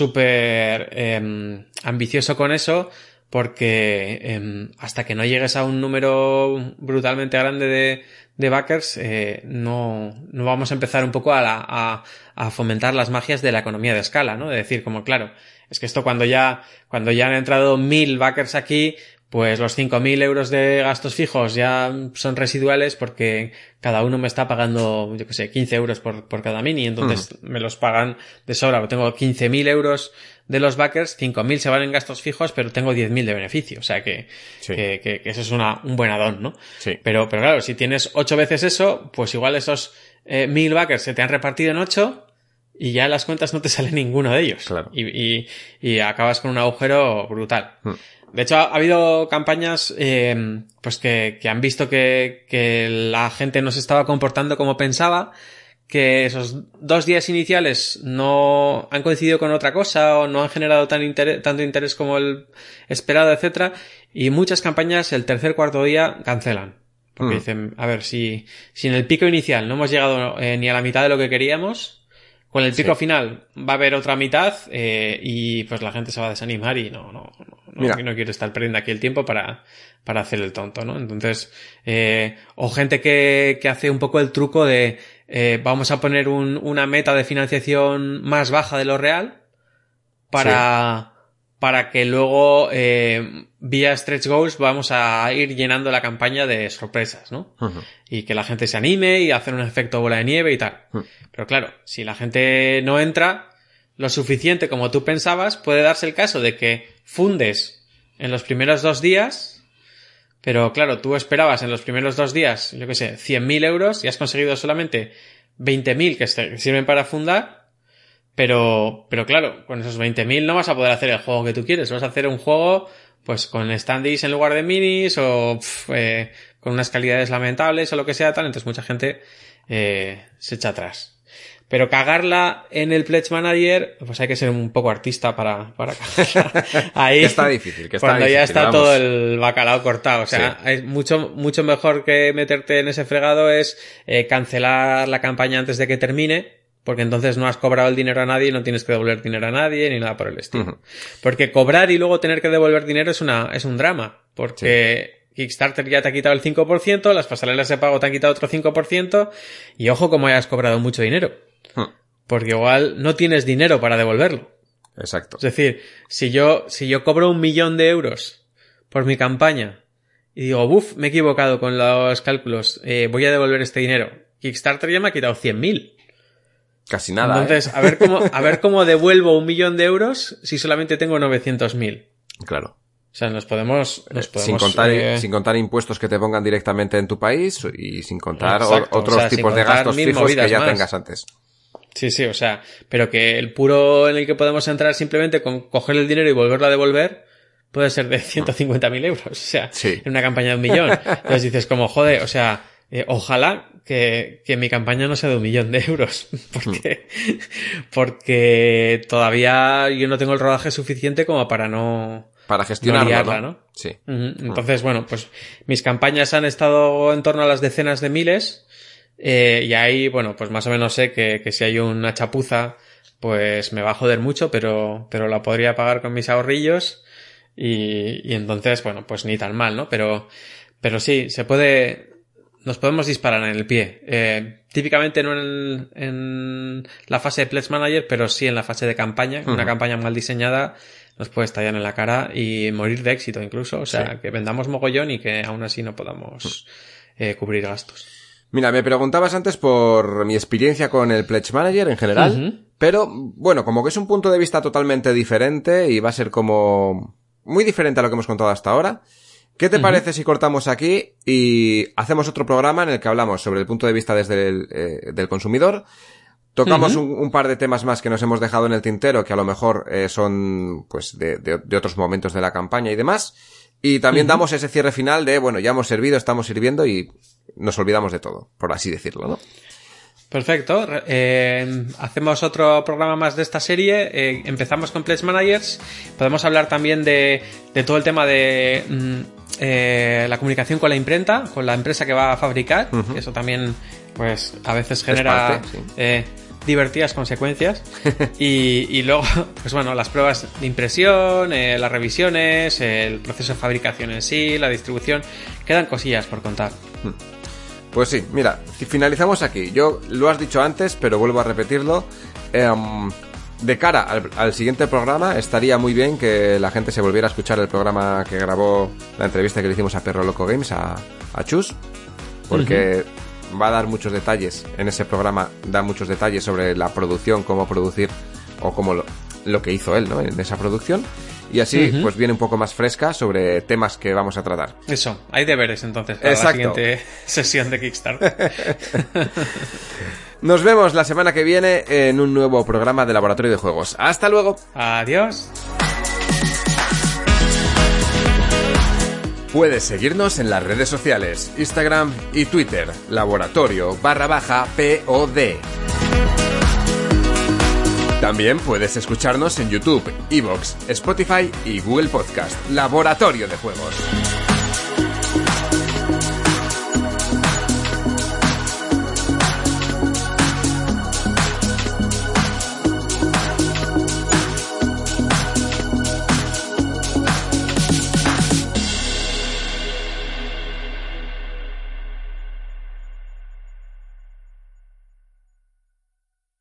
súper eh, ambicioso con eso, porque eh, hasta que no llegues a un número brutalmente grande de, de backers, eh, no, no vamos a empezar un poco a, la, a, a fomentar las magias de la economía de escala, ¿no? De decir, como claro, es que esto cuando ya, cuando ya han entrado mil backers aquí, pues los cinco mil euros de gastos fijos ya son residuales porque cada uno me está pagando, yo qué sé, quince euros por, por cada mini, entonces uh-huh. me los pagan de sobra. Tengo quince mil euros de los backers, cinco mil se van en gastos fijos, pero tengo diez mil de beneficio. O sea que, sí. que, que, que eso es una, un buen add-on, ¿no? Sí. Pero, pero claro, si tienes ocho veces eso, pues igual esos eh, mil backers se te han repartido en ocho y ya en las cuentas no te sale ninguno de ellos. Claro. Y, y, y acabas con un agujero brutal. Uh-huh. De hecho, ha, ha habido campañas eh, pues que, que han visto que, que la gente no se estaba comportando como pensaba, que esos dos días iniciales no han coincidido con otra cosa o no han generado tan interés, tanto interés como el esperado, etcétera, y muchas campañas el tercer cuarto día cancelan. Porque mm. dicen, a ver, si, si en el pico inicial no hemos llegado eh, ni a la mitad de lo que queríamos, con el pico sí. final va a haber otra mitad eh, y pues la gente se va a desanimar y no, no, no, no, no quiere estar perdiendo aquí el tiempo para, para hacer el tonto, ¿no? Entonces, eh, o gente que, que hace un poco el truco de eh, vamos a poner un, una meta de financiación más baja de lo real para, sí. para que luego eh, vía stretch goals vamos a ir llenando la campaña de sorpresas, ¿no? Uh-huh. Y que la gente se anime y hacer un efecto bola de nieve y tal. Uh-huh. Pero claro, si la gente no entra lo suficiente como tú pensabas, puede darse el caso de que fundes en los primeros dos días, pero claro, tú esperabas en los primeros dos días, yo qué sé, cien mil euros y has conseguido solamente veinte mil que sirven para fundar, pero, pero claro, con esos veinte mil no vas a poder hacer el juego que tú quieres, vas a hacer un juego pues con standees en lugar de minis o pff, eh, con unas calidades lamentables o lo que sea tal, entonces mucha gente eh, se echa atrás. Pero cagarla en el Pledge Manager, pues hay que ser un poco artista para, para cagarla ahí. Que está difícil, que está cuando difícil. Ya está vamos. todo el bacalao cortado. O sea, sí. es mucho, mucho mejor que meterte en ese fregado es eh, cancelar la campaña antes de que termine, porque entonces no has cobrado el dinero a nadie y no tienes que devolver dinero a nadie ni nada por el estilo. Uh-huh. Porque cobrar y luego tener que devolver dinero es una, es un drama. Porque sí. Kickstarter ya te ha quitado el cinco por ciento, las pasarelas de pago te han quitado otro cinco por ciento y ojo como hayas cobrado mucho dinero. Porque igual no tienes dinero para devolverlo. Exacto. Es decir, si yo, si yo cobro un millón de euros por mi campaña y digo, buf, me he equivocado con los cálculos, eh, voy a devolver este dinero. Kickstarter ya me ha quitado cien mil. Casi nada. Entonces, ¿eh? a ver cómo, a ver cómo devuelvo un millón de euros si solamente tengo novecientos mil. Claro. O sea, nos podemos, nos podemos sin contar, eh... sin contar impuestos que te pongan directamente en tu país y sin contar Exacto, o, otros o sea, tipos de gastos fijos que ya más. tengas antes. Sí, sí, o sea, pero que el puro en el que podemos entrar simplemente con coger el dinero y volverlo a devolver puede ser de ciento cincuenta mil euros, o sea, sí. en una campaña de un millón. Entonces dices como, joder, o sea, eh, ojalá que, que mi campaña no sea de un millón de euros, porque, porque todavía yo no tengo el rodaje suficiente como para no... Para gestionarlo, no liarla, ¿no? ¿no? Sí. Uh-huh. Entonces, bueno, pues mis campañas han estado en torno a las decenas de miles. Eh, y ahí, bueno, pues más o menos sé que, que si hay una chapuza, pues me va a joder mucho, pero, pero la podría pagar con mis ahorrillos y, y entonces, bueno, pues ni tan mal, ¿no? Pero, pero sí, se puede, nos podemos disparar en el pie. Eh, típicamente no en, en la fase de Pledge Manager, pero sí en la fase de campaña. Uh-huh. Una campaña mal diseñada nos puede estallar en la cara y morir de éxito incluso. O sea, sí. que vendamos mogollón y que aún así no podamos eh, cubrir gastos. Mira, me preguntabas antes por mi experiencia con el Pledge Manager en general, uh-huh. pero bueno, como que es un punto de vista totalmente diferente y va a ser como muy diferente a lo que hemos contado hasta ahora. ¿Qué te Uh-huh. parece si cortamos aquí y hacemos otro programa en el que hablamos sobre el punto de vista desde el eh, del consumidor? Tocamos uh-huh. un, un par de temas más que nos hemos dejado en el tintero, que a lo mejor eh, son pues de, de, de otros momentos de la campaña y demás. Y también uh-huh. damos ese cierre final de, bueno, ya hemos servido, estamos sirviendo y nos olvidamos de todo, por así decirlo, ¿no? Perfecto. Eh, hacemos otro programa más de esta serie. Eh, empezamos con Pledge Managers. Podemos hablar también de, de todo el tema de mm, eh, la comunicación con la imprenta, con la empresa que va a fabricar. Uh-huh. Eso también, pues, a veces genera parte, sí. eh, divertidas consecuencias. y, y luego, pues bueno, las pruebas de impresión, eh, las revisiones, el proceso de fabricación en sí, la distribución. Quedan cosillas por contar. Uh-huh. Pues sí, mira, finalizamos aquí. Yo lo has dicho antes, pero vuelvo a repetirlo. Eh, de cara al, al siguiente programa, estaría muy bien que la gente se volviera a escuchar el programa que grabó, la entrevista que le hicimos a Perro Loco Games, a, a Chus, porque uh-huh. va a dar muchos detalles. En ese programa da muchos detalles sobre la producción, cómo producir o cómo lo, lo que hizo él, ¿no? En esa producción. Y así, uh-huh. pues viene un poco más fresca sobre temas que vamos a tratar. Eso, hay deberes entonces para Exacto. la siguiente sesión de Kickstarter. Nos vemos la semana que viene en un nuevo programa de Laboratorio de Juegos. ¡Hasta luego! Adiós. Puedes seguirnos en las redes sociales, Instagram y Twitter, laboratorio barra baja P O D. También puedes escucharnos en YouTube, iVoox, Spotify y Google Podcast. Laboratorio de Juegos.